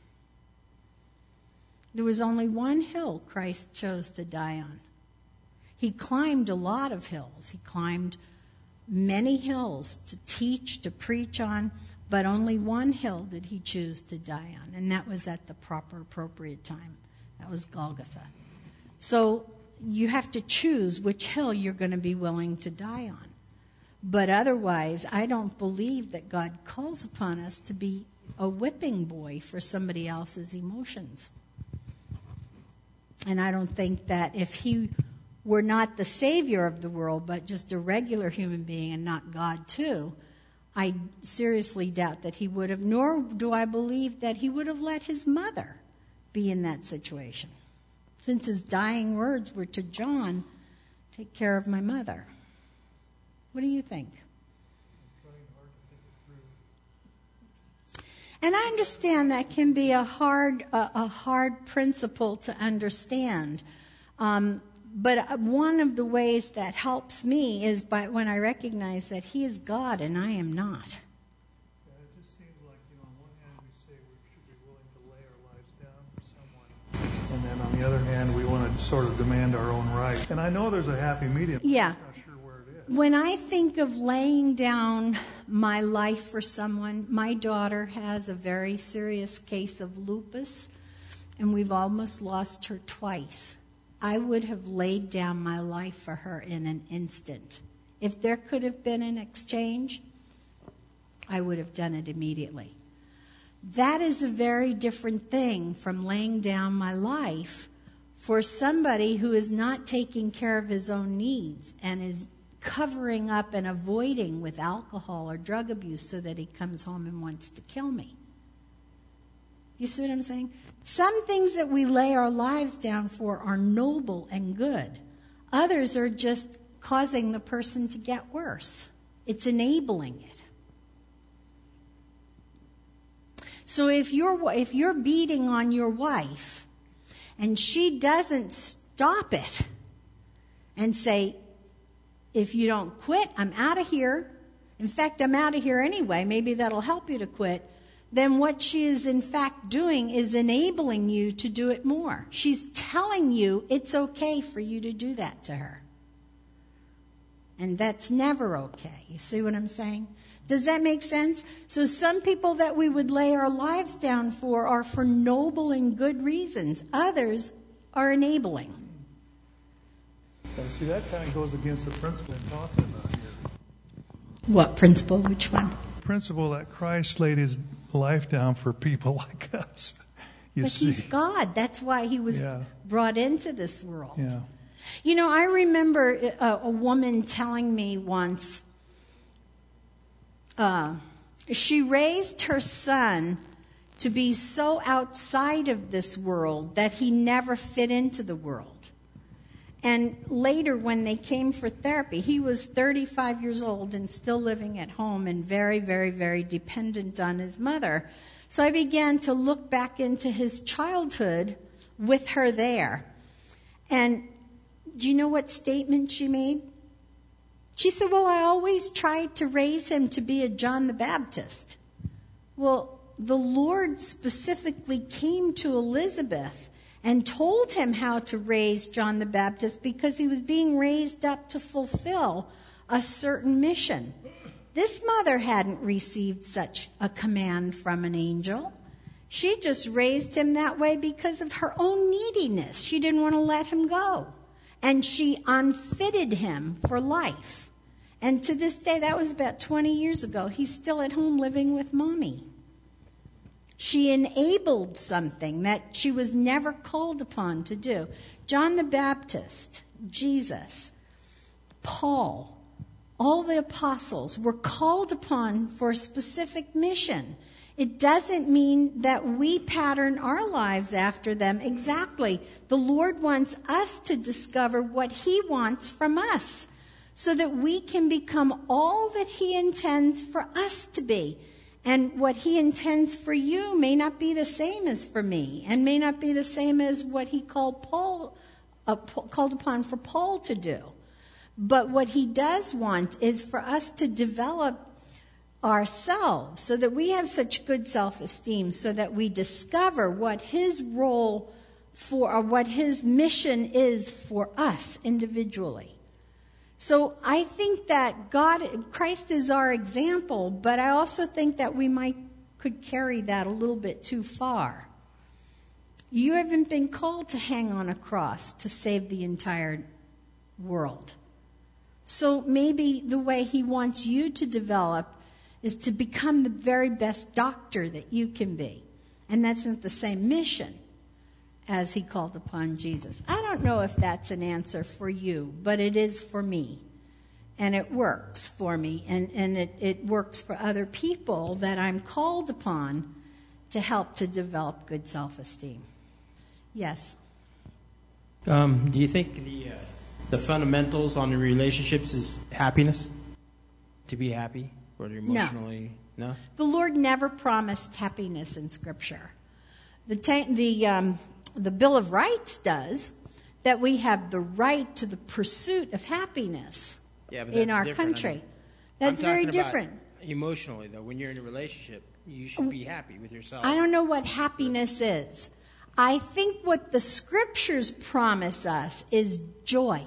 There was only one hill Christ chose to die on. He climbed a lot of hills. He climbed many hills to teach, to preach on, but only one hill did he choose to die on, and that was at the proper, appropriate time. That was Golgotha. So you have to choose which hill you're going to be willing to die on. But otherwise, I don't believe that God calls upon us to be a whipping boy for somebody else's emotions. And I don't think that if he were not the Savior of the world, but just a regular human being and not God too, I seriously doubt that he would have, nor do I believe that he would have let his mother be in that situation. Since his dying words were to John, take care of my mother. What do you think? And I understand that can be a hard principle to understand. But one of the ways that helps me is when I recognize that he is God and I am not. Yeah, it just seems like, on one hand we say we should be willing to lay our lives down for someone, and then on the other hand we want to sort of demand our own rights. And I know there's a happy medium. Yeah. I'm not sure where it is. When I think of laying down my life for someone, my daughter has a very serious case of lupus, and we've almost lost her twice. I would have laid down my life for her in an instant. If there could have been an exchange, I would have done it immediately. That is a very different thing from laying down my life for somebody who is not taking care of his own needs and is covering up and avoiding with alcohol or drug abuse so that he comes home and wants to kill me. You see what I'm saying? Some things that we lay our lives down for are noble and good. Others are just causing the person to get worse. It's enabling it. So if you're beating on your wife and she doesn't stop it and say, if you don't quit, I'm out of here. In fact, I'm out of here anyway. Maybe that'll help you to quit. Then what she is in fact doing is enabling you to do it more. She's telling you it's okay for you to do that to her. And that's never okay. You see what I'm saying? Does that make sense? So some people that we would lay our lives down for are for noble and good reasons. Others are enabling. See, that kind of goes against the principle I'm talking about here. What principle? Which one? The principle that Christ laid his life down for people like us. But he's God. That's why he was brought into this world. Yeah. You know, I remember a woman telling me once, she raised her son to be so outside of this world that he never fit into the world. And later when they came for therapy, he was 35 years old and still living at home and very, very, very dependent on his mother. So I began to look back into his childhood with her there. And do you know what statement she made? She said, well, I always tried to raise him to be a John the Baptist. Well, the Lord specifically came to Elizabeth and told him how to raise John the Baptist because he was being raised up to fulfill a certain mission. This mother hadn't received such a command from an angel. She just raised him that way because of her own neediness. She didn't want to let him go. And she unfitted him for life. And to this day, that was about 20 years ago, he's still at home living with mommy. She enabled something that she was never called upon to do. John the Baptist, Jesus, Paul, all the apostles were called upon for a specific mission. It doesn't mean that we pattern our lives after them exactly. The Lord wants us to discover what he wants from us so that we can become all that he intends for us to be. And what he intends for you may not be the same as for me, and may not be the same as what he called upon for Paul to do. But what he does want is for us to develop ourselves so that we have such good self-esteem, so that we discover what his role for, or what his mission is for us individually. So I think that Christ is our example, but I also think that we could carry that a little bit too far. You haven't been called to hang on a cross to save the entire world. So maybe the way he wants you to develop is to become the very best doctor that you can be. And that's not the same mission as he called upon Jesus. I don't know if that's an answer for you, but it is for me. And it works for me, and it works for other people that I'm called upon to help to develop good self-esteem. Yes? Do you think the fundamentals on the relationships is happiness? To be happy? Or emotionally? No? The Lord never promised happiness in Scripture. The Bill of Rights does, that we have the right to the pursuit of happiness in our country. That's very different. Emotionally, though, when you're in a relationship, you should be happy with yourself. I don't know what happiness is. I think what the Scriptures promise us is joy.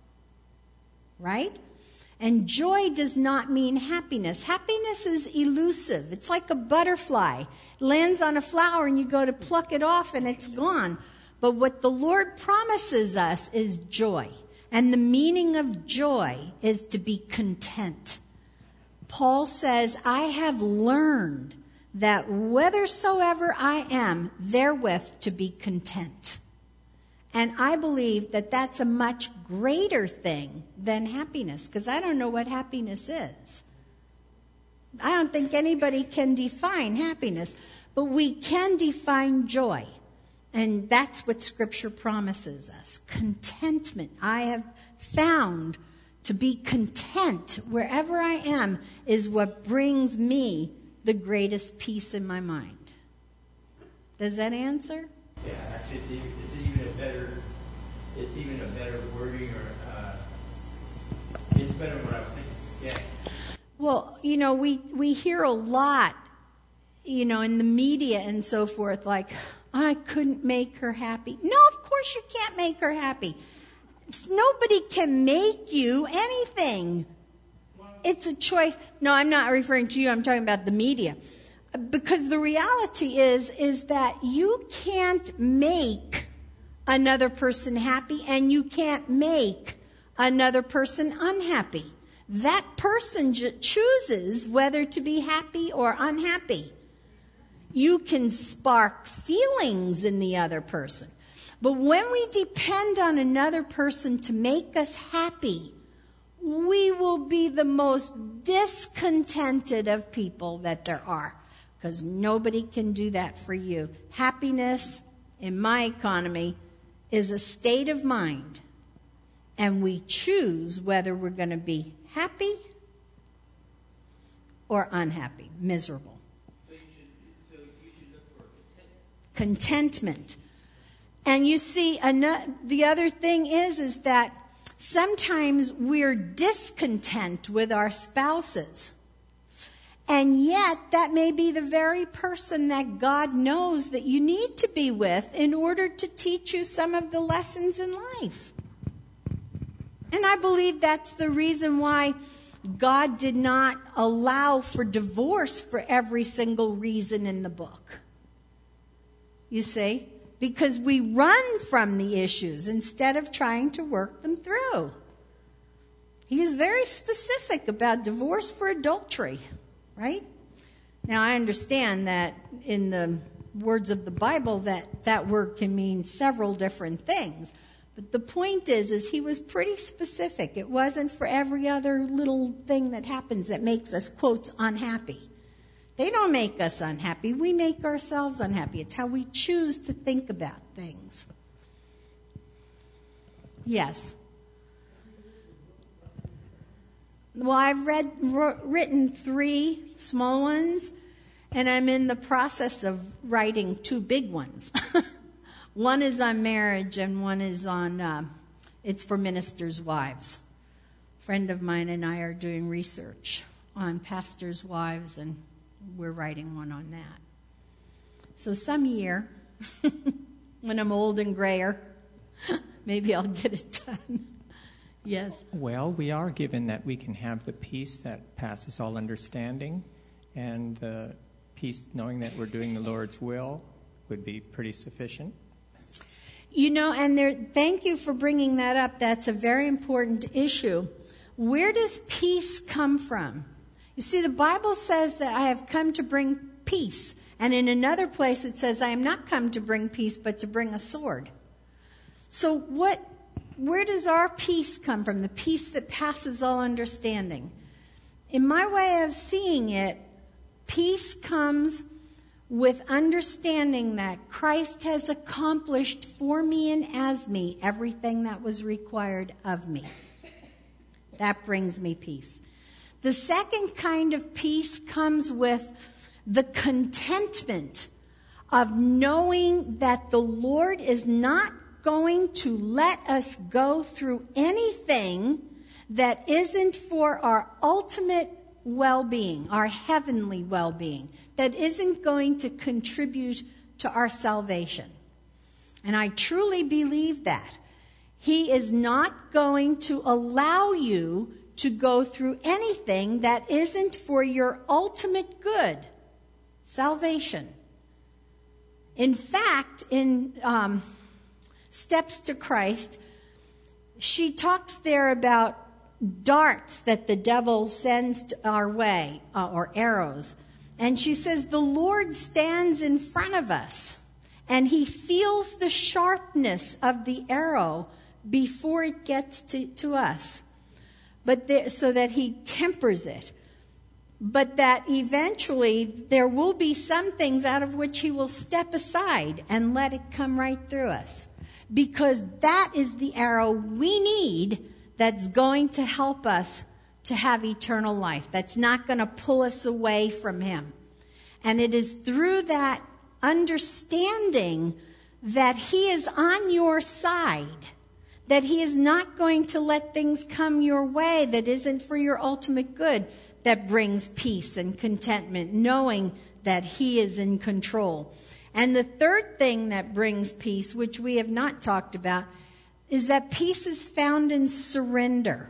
Right? And joy does not mean happiness. Happiness is elusive. It's like a butterfly. It lands on a flower and you go to pluck it off and it's gone. But what the Lord promises us is joy. And the meaning of joy is to be content. Paul says, I have learned that whithersoever I am, therewith to be content. And I believe that that's a much greater thing than happiness, because I don't know what happiness is. I don't think anybody can define happiness, but we can define joy. And that's what Scripture promises us. Contentment. I have found to be content wherever I am is what brings me the greatest peace in my mind. Does that answer? Yeah, actually, it's even a better wording, or it's better than what I was thinking. Yeah. Well, we hear a lot, in the media and so forth, like, I couldn't make her happy. No, of course you can't make her happy. Nobody can make you anything. It's a choice. No, I'm not referring to you. I'm talking about the media. Because the reality is that you can't make another person happy, and you can't make another person unhappy. That person chooses whether to be happy or unhappy. You can spark feelings in the other person. But when we depend on another person to make us happy, we will be the most discontented of people that there are, because nobody can do that for you. Happiness, in my economy, is a state of mind, and we choose whether we're going to be happy or unhappy, miserable. So you should look for contentment. And you see, the other thing is that sometimes we're discontent with our spouses. And yet, that may be the very person that God knows that you need to be with in order to teach you some of the lessons in life. And I believe that's the reason why God did not allow for divorce for every single reason in the book. You see? Because we run from the issues instead of trying to work them through. He is very specific about divorce for adultery, right? Now, I understand that in the words of the Bible that word can mean several different things. But the point is he was pretty specific. It wasn't for every other little thing that happens that makes us, quotes, unhappy. They don't make us unhappy. We make ourselves unhappy. It's how we choose to think about things. Yes. Well, I've written 3 small ones, and I'm in the process of writing 2 big ones. One is on marriage, and one is on, it's for ministers' wives. A friend of mine and I are doing research on pastors' wives, and we're writing one on that. So some year, when I'm old and grayer, maybe I'll get it done. Yes. Well, we are given that we can have the peace that passes all understanding, and the peace knowing that we're doing the Lord's will would be pretty sufficient. And thank you for bringing that up. That's a very important issue. Where does peace come from? You see, the Bible says that I have come to bring peace. And in another place it says, I am not come to bring peace, but to bring a sword. So where does our peace come from? The peace that passes all understanding. In my way of seeing it, peace comes with understanding that Christ has accomplished for me and as me everything that was required of me. That brings me peace. The second kind of peace comes with the contentment of knowing that the Lord is not going to let us go through anything that isn't for our ultimate well-being, our heavenly well-being, that isn't going to contribute to our salvation. And I truly believe that. He is not going to allow you to go through anything that isn't for your ultimate good, salvation. In fact, in Steps to Christ, she talks there about darts that the devil sends our way, or arrows. And she says, the Lord stands in front of us, and he feels the sharpness of the arrow before it gets to us, so that he tempers it. But that eventually there will be some things out of which he will step aside and let it come right through us. Because that is the arrow we need that's going to help us to have eternal life. That's not going to pull us away from him. And it is through that understanding that he is on your side, that he is not going to let things come your way that isn't for your ultimate good, that brings peace and contentment, knowing that he is in control. And the third thing that brings peace, which we have not talked about, is that peace is found in surrender.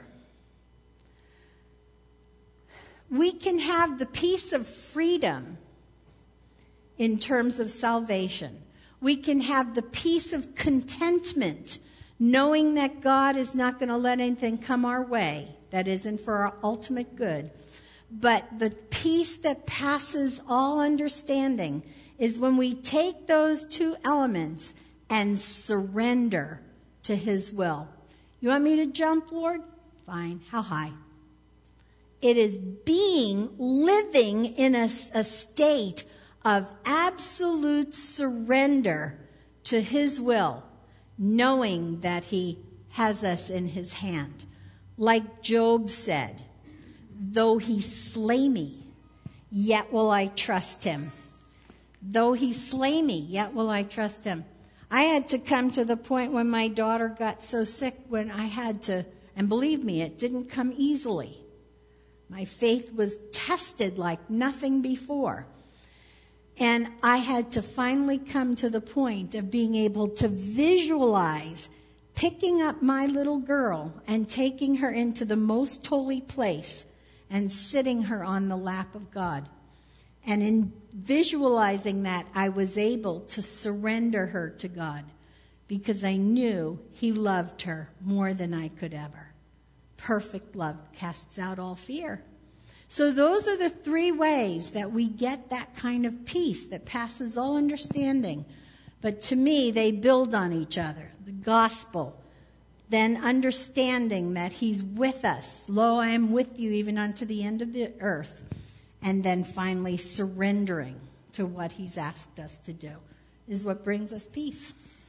We can have the peace of freedom in terms of salvation. We can have the peace of contentment, knowing that God is not going to let anything come our way that isn't for our ultimate good. But the peace that passes all understanding is when we take those two elements and surrender to his will. You want me to jump, Lord? Fine. How high? It is living in a state of absolute surrender to his will, knowing that he has us in his hand. Like Job said, though he slay me, yet will I trust him. Though he slay me, yet will I trust him. I had to come to the point when my daughter got so sick when I had to, and believe me, it didn't come easily. My faith was tested like nothing before. And I had to finally come to the point of being able to visualize picking up my little girl and taking her into the most holy place and sitting her on the lap of God. And in visualizing that, I was able to surrender her to God because I knew he loved her more than I could ever. Perfect love casts out all fear. So those are the three ways that we get that kind of peace that passes all understanding. But to me, they build on each other. The gospel, then understanding that he's with us. Lo, I am with you even unto the end of the earth. And then finally surrendering to what he's asked us to do is what brings us peace.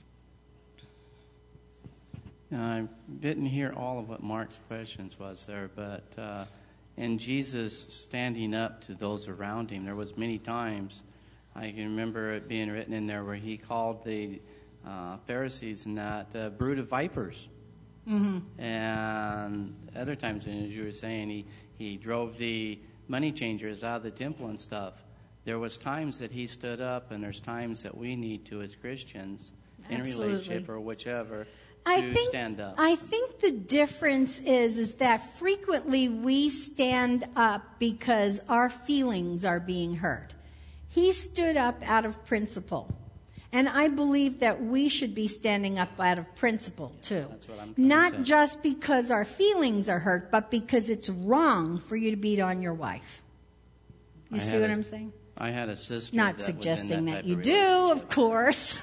Now, I didn't hear all of what Mark's questions was there, but in Jesus standing up to those around him, there was many times, I can remember it being written in there where he called the Pharisees and that brood of vipers. Mm-hmm. And other times, and as you were saying, he drove the money changers out of the temple and stuff. There was times that he stood up, and there's times that we need to, as Christians, in relationship or whichever, stand up. I think the difference is that frequently we stand up because our feelings are being hurt. He stood up out of principle. And I believe that we should be standing up out of principle, too. That's what I'm Not just because our feelings are hurt, but because it's wrong for you to beat on your wife. You see what I'm saying? I had a sister Not that suggesting was in that type you of do, of course.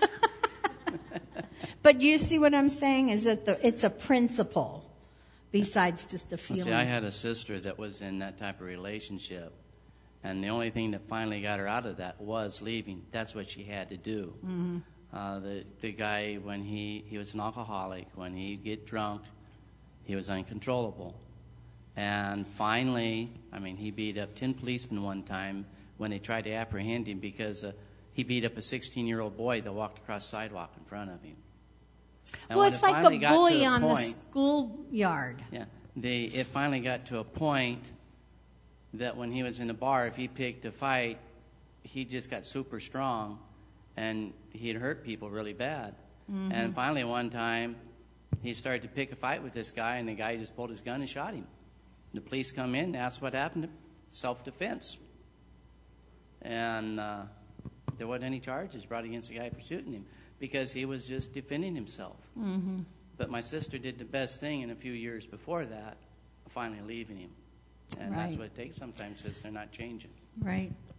But do you see what I'm saying? Is that it's a principle besides just a feeling. See, I had a sister that was in that type of relationship. And the only thing that finally got her out of that was leaving. That's what she had to do. Mm-hmm. The guy, when he was an alcoholic, when he'd get drunk, he was uncontrollable. And finally, he beat up 10 policemen one time when they tried to apprehend him because he beat up a 16-year-old boy that walked across the sidewalk in front of him. And well, it's like a bully on the schoolyard. Yeah. It finally got to a point that when he was in a bar, if he picked a fight, he just got super strong, and he'd hurt people really bad. Mm-hmm. And finally, one time, he started to pick a fight with this guy, and the guy just pulled his gun and shot him. The police come in, asked what happened. Self-defense. And there wasn't any charges brought against the guy for shooting him because he was just defending himself. Mm-hmm. But my sister did the best thing in a few years before that, finally leaving him. And that's what it takes sometimes because they're not changing. Right.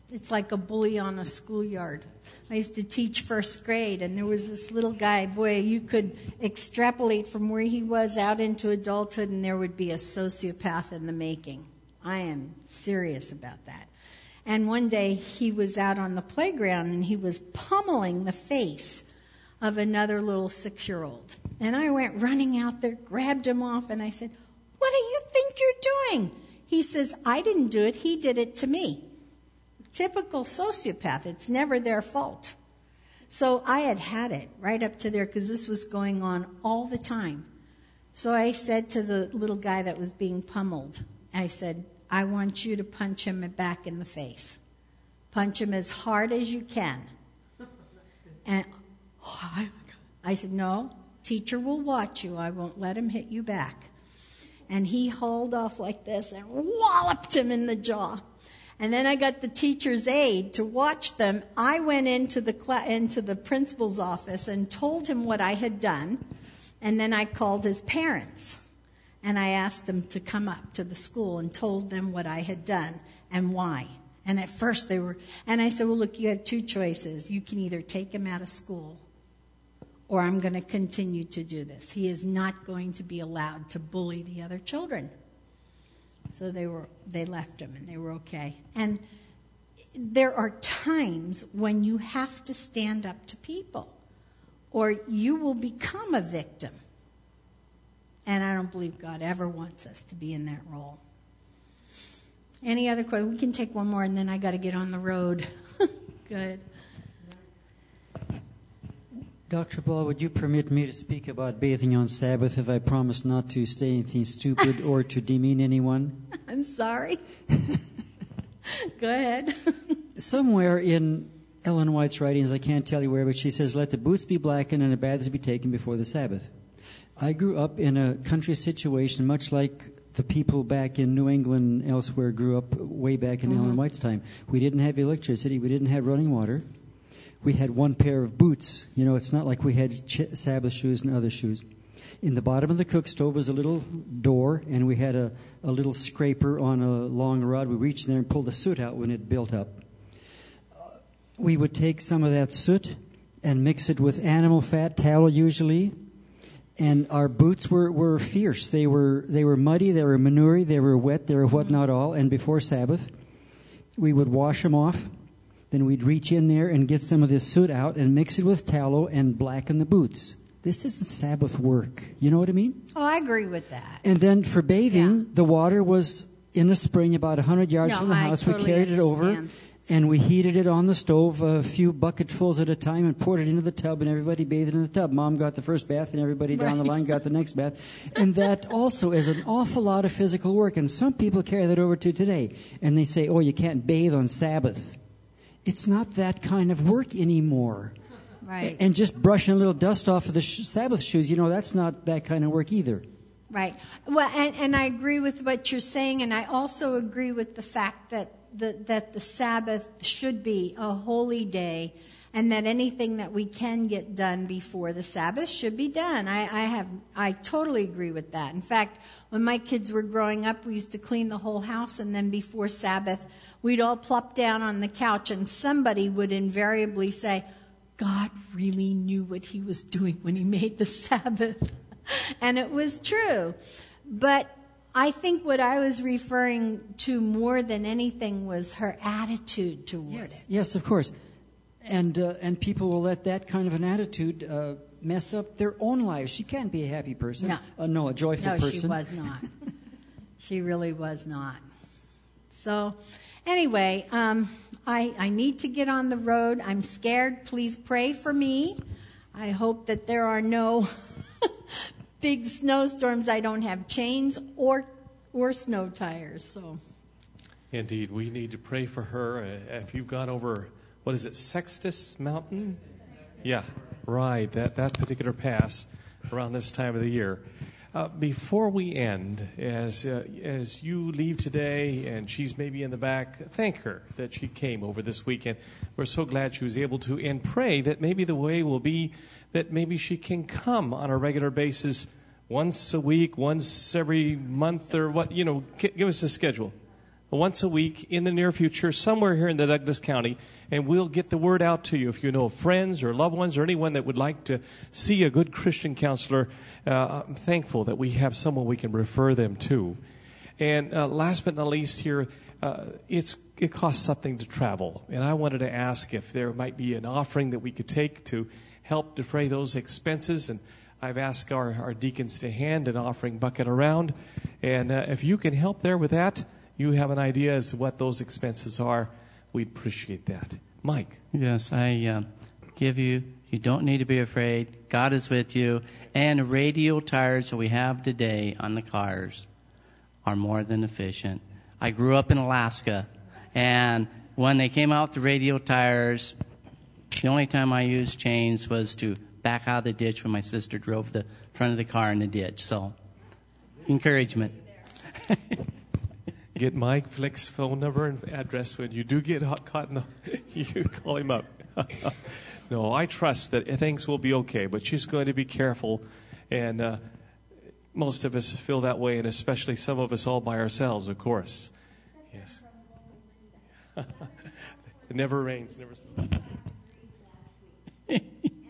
It's like a bully on a schoolyard. I used to teach first grade, and there was this little guy. Boy, you could extrapolate from where he was out into adulthood, and there would be a sociopath in the making. I am serious about that. And one day he was out on the playground, and he was pummeling the face of another little 6-year-old. And I went running out there, grabbed him off, and I said, "What do you think you're doing?" He says, "I didn't do it. He did it to me." Typical sociopath. It's never their fault. So I had it right up to there because this was going on all the time. So I said to the little guy that was being pummeled, I said, "I want you to punch him back in the face. Punch him as hard as you can." And I said, "No, teacher will watch you. I won't let him hit you back." And he hauled off like this and walloped him in the jaw. And then I got the teacher's aide to watch them. I went into the principal's office and told him what I had done. And then I called his parents. And I asked them to come up to the school and told them what I had done and why. And at first and I said, "Well, look, you have two choices. You can either take him out of school or I'm going to continue to do this. He is not going to be allowed to bully the other children." So they left him, and they were okay. And there are times when you have to stand up to people, or you will become a victim. And I don't believe God ever wants us to be in that role. Any other questions? We can take one more, and then I got to get on the road. Good. Dr. Ball, would you permit me to speak about bathing on Sabbath if I promise not to say anything stupid or to demean anyone? I'm sorry. Go ahead. Somewhere in Ellen White's writings, I can't tell you where, but she says, "Let the boots be blackened and the baths be taken before the Sabbath." I grew up in a country situation much like the people back in New England and elsewhere grew up way back in Ellen White's time. We didn't have electricity. We didn't have running water. We had one pair of boots. You know, it's not like we had Sabbath shoes and other shoes. In the bottom of the cook stove was a little door, and we had a little scraper on a long rod. We reached in there and pulled the soot out when it built up. We would take some of that soot and mix it with animal fat, tallow usually, and our boots were fierce. They were muddy, they were manure, they were wet, they were what not all. And before Sabbath, we would wash them off. Then we'd reach in there and get some of this soot out and mix it with tallow and blacken the boots. This isn't Sabbath work. You know what I mean? Oh, I agree with that. And then for bathing, the water was in a spring about 100 yards from the house. Totally we carried it over, and we heated it on the stove a few bucketfuls at a time and poured it into the tub, and everybody bathed in the tub. Mom got the first bath, and everybody down the line got the next bath. And that also is an awful lot of physical work, and some people carry that over to today. And they say, "Oh, you can't bathe on Sabbath." It's not that kind of work anymore. Right. And just brushing a little dust off of the Sabbath shoes, that's not that kind of work either. Right. Well, and I agree with what you're saying, and I also agree with the fact that the Sabbath should be a holy day, and that anything that we can get done before the Sabbath should be done. I totally agree with that. In fact, when my kids were growing up, we used to clean the whole house, and then before Sabbath, we'd all plop down on the couch, and somebody would invariably say, "God really knew what he was doing when he made the Sabbath." And it was true. But I think what I was referring to more than anything was her attitude toward it. Yes, of course. And people will let that kind of an attitude mess up their own lives. She can't be a happy person. No. A joyful person. No, she was not. She really was not. So, anyway, I need to get on the road. I'm scared. Please pray for me. I hope that there are no big snowstorms. I don't have chains or snow tires. So, indeed, we need to pray for her. If you've gone over, what is it, Sextus Mountain? Yeah, right. That particular pass around this time of the year. Before we end, as you leave today and she's maybe in the back, thank her that she came over this weekend. We're so glad she was able to, and pray that maybe the way will be that maybe she can come on a regular basis once a week, once every month, or what, give us a schedule. once a week in the near future, somewhere here in the Douglas County, and we'll get the word out to you. If you know friends or loved ones or anyone that would like to see a good Christian counselor, I'm thankful that we have someone we can refer them to. And last but not least here, it costs something to travel. And I wanted to ask if there might be an offering that we could take to help defray those expenses. And I've asked our deacons to hand an offering bucket around. And if you can help there with that, you have an idea as to what those expenses are, we'd appreciate that. Mike. Yes, I give you don't need to be afraid. God is with you. And radial tires that we have today on the cars are more than efficient. I grew up in Alaska, and when they came out with the radial tires, the only time I used chains was to back out of the ditch when my sister drove the front of the car in the ditch. So, encouragement. Get Mike Flick's phone number and address when you do get caught in the, you call him up. No, I trust that things will be okay, but she's going to be careful, and most of us feel that way, and especially some of us all by ourselves, of course. Yes. It never rains, never snows.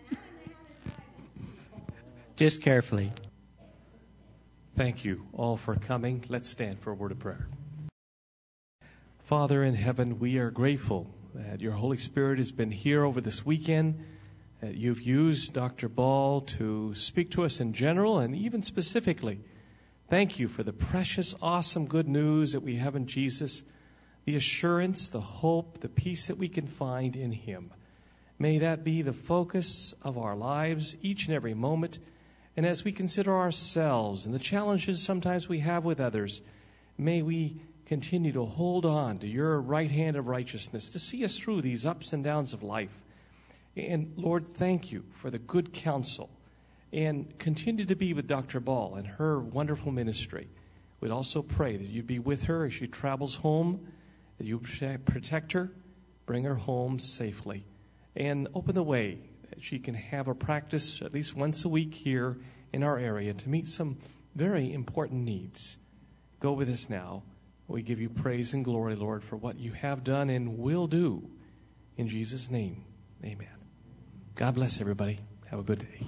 Just carefully. Thank you all for coming. Let's stand for a word of prayer. Father in heaven, we are grateful that your Holy Spirit has been here over this weekend, that you've used Dr. Ball to speak to us in general and even specifically. Thank you for the precious, awesome good news that we have in Jesus, the assurance, the hope, the peace that we can find in him. May that be the focus of our lives each and every moment. And as we consider ourselves and the challenges sometimes we have with others, may we continue to hold on to your right hand of righteousness to see us through these ups and downs of life. And Lord, thank you for the good counsel. And continue to be with Dr. Ball and her wonderful ministry. We'd also pray that you'd be with her as she travels home, that you protect her, bring her home safely, and open the way that she can have a practice at least once a week here in our area to meet some very important needs. Go with us now. We give you praise and glory, Lord, for what you have done and will do. In Jesus' name, amen. God bless everybody. Have a good day.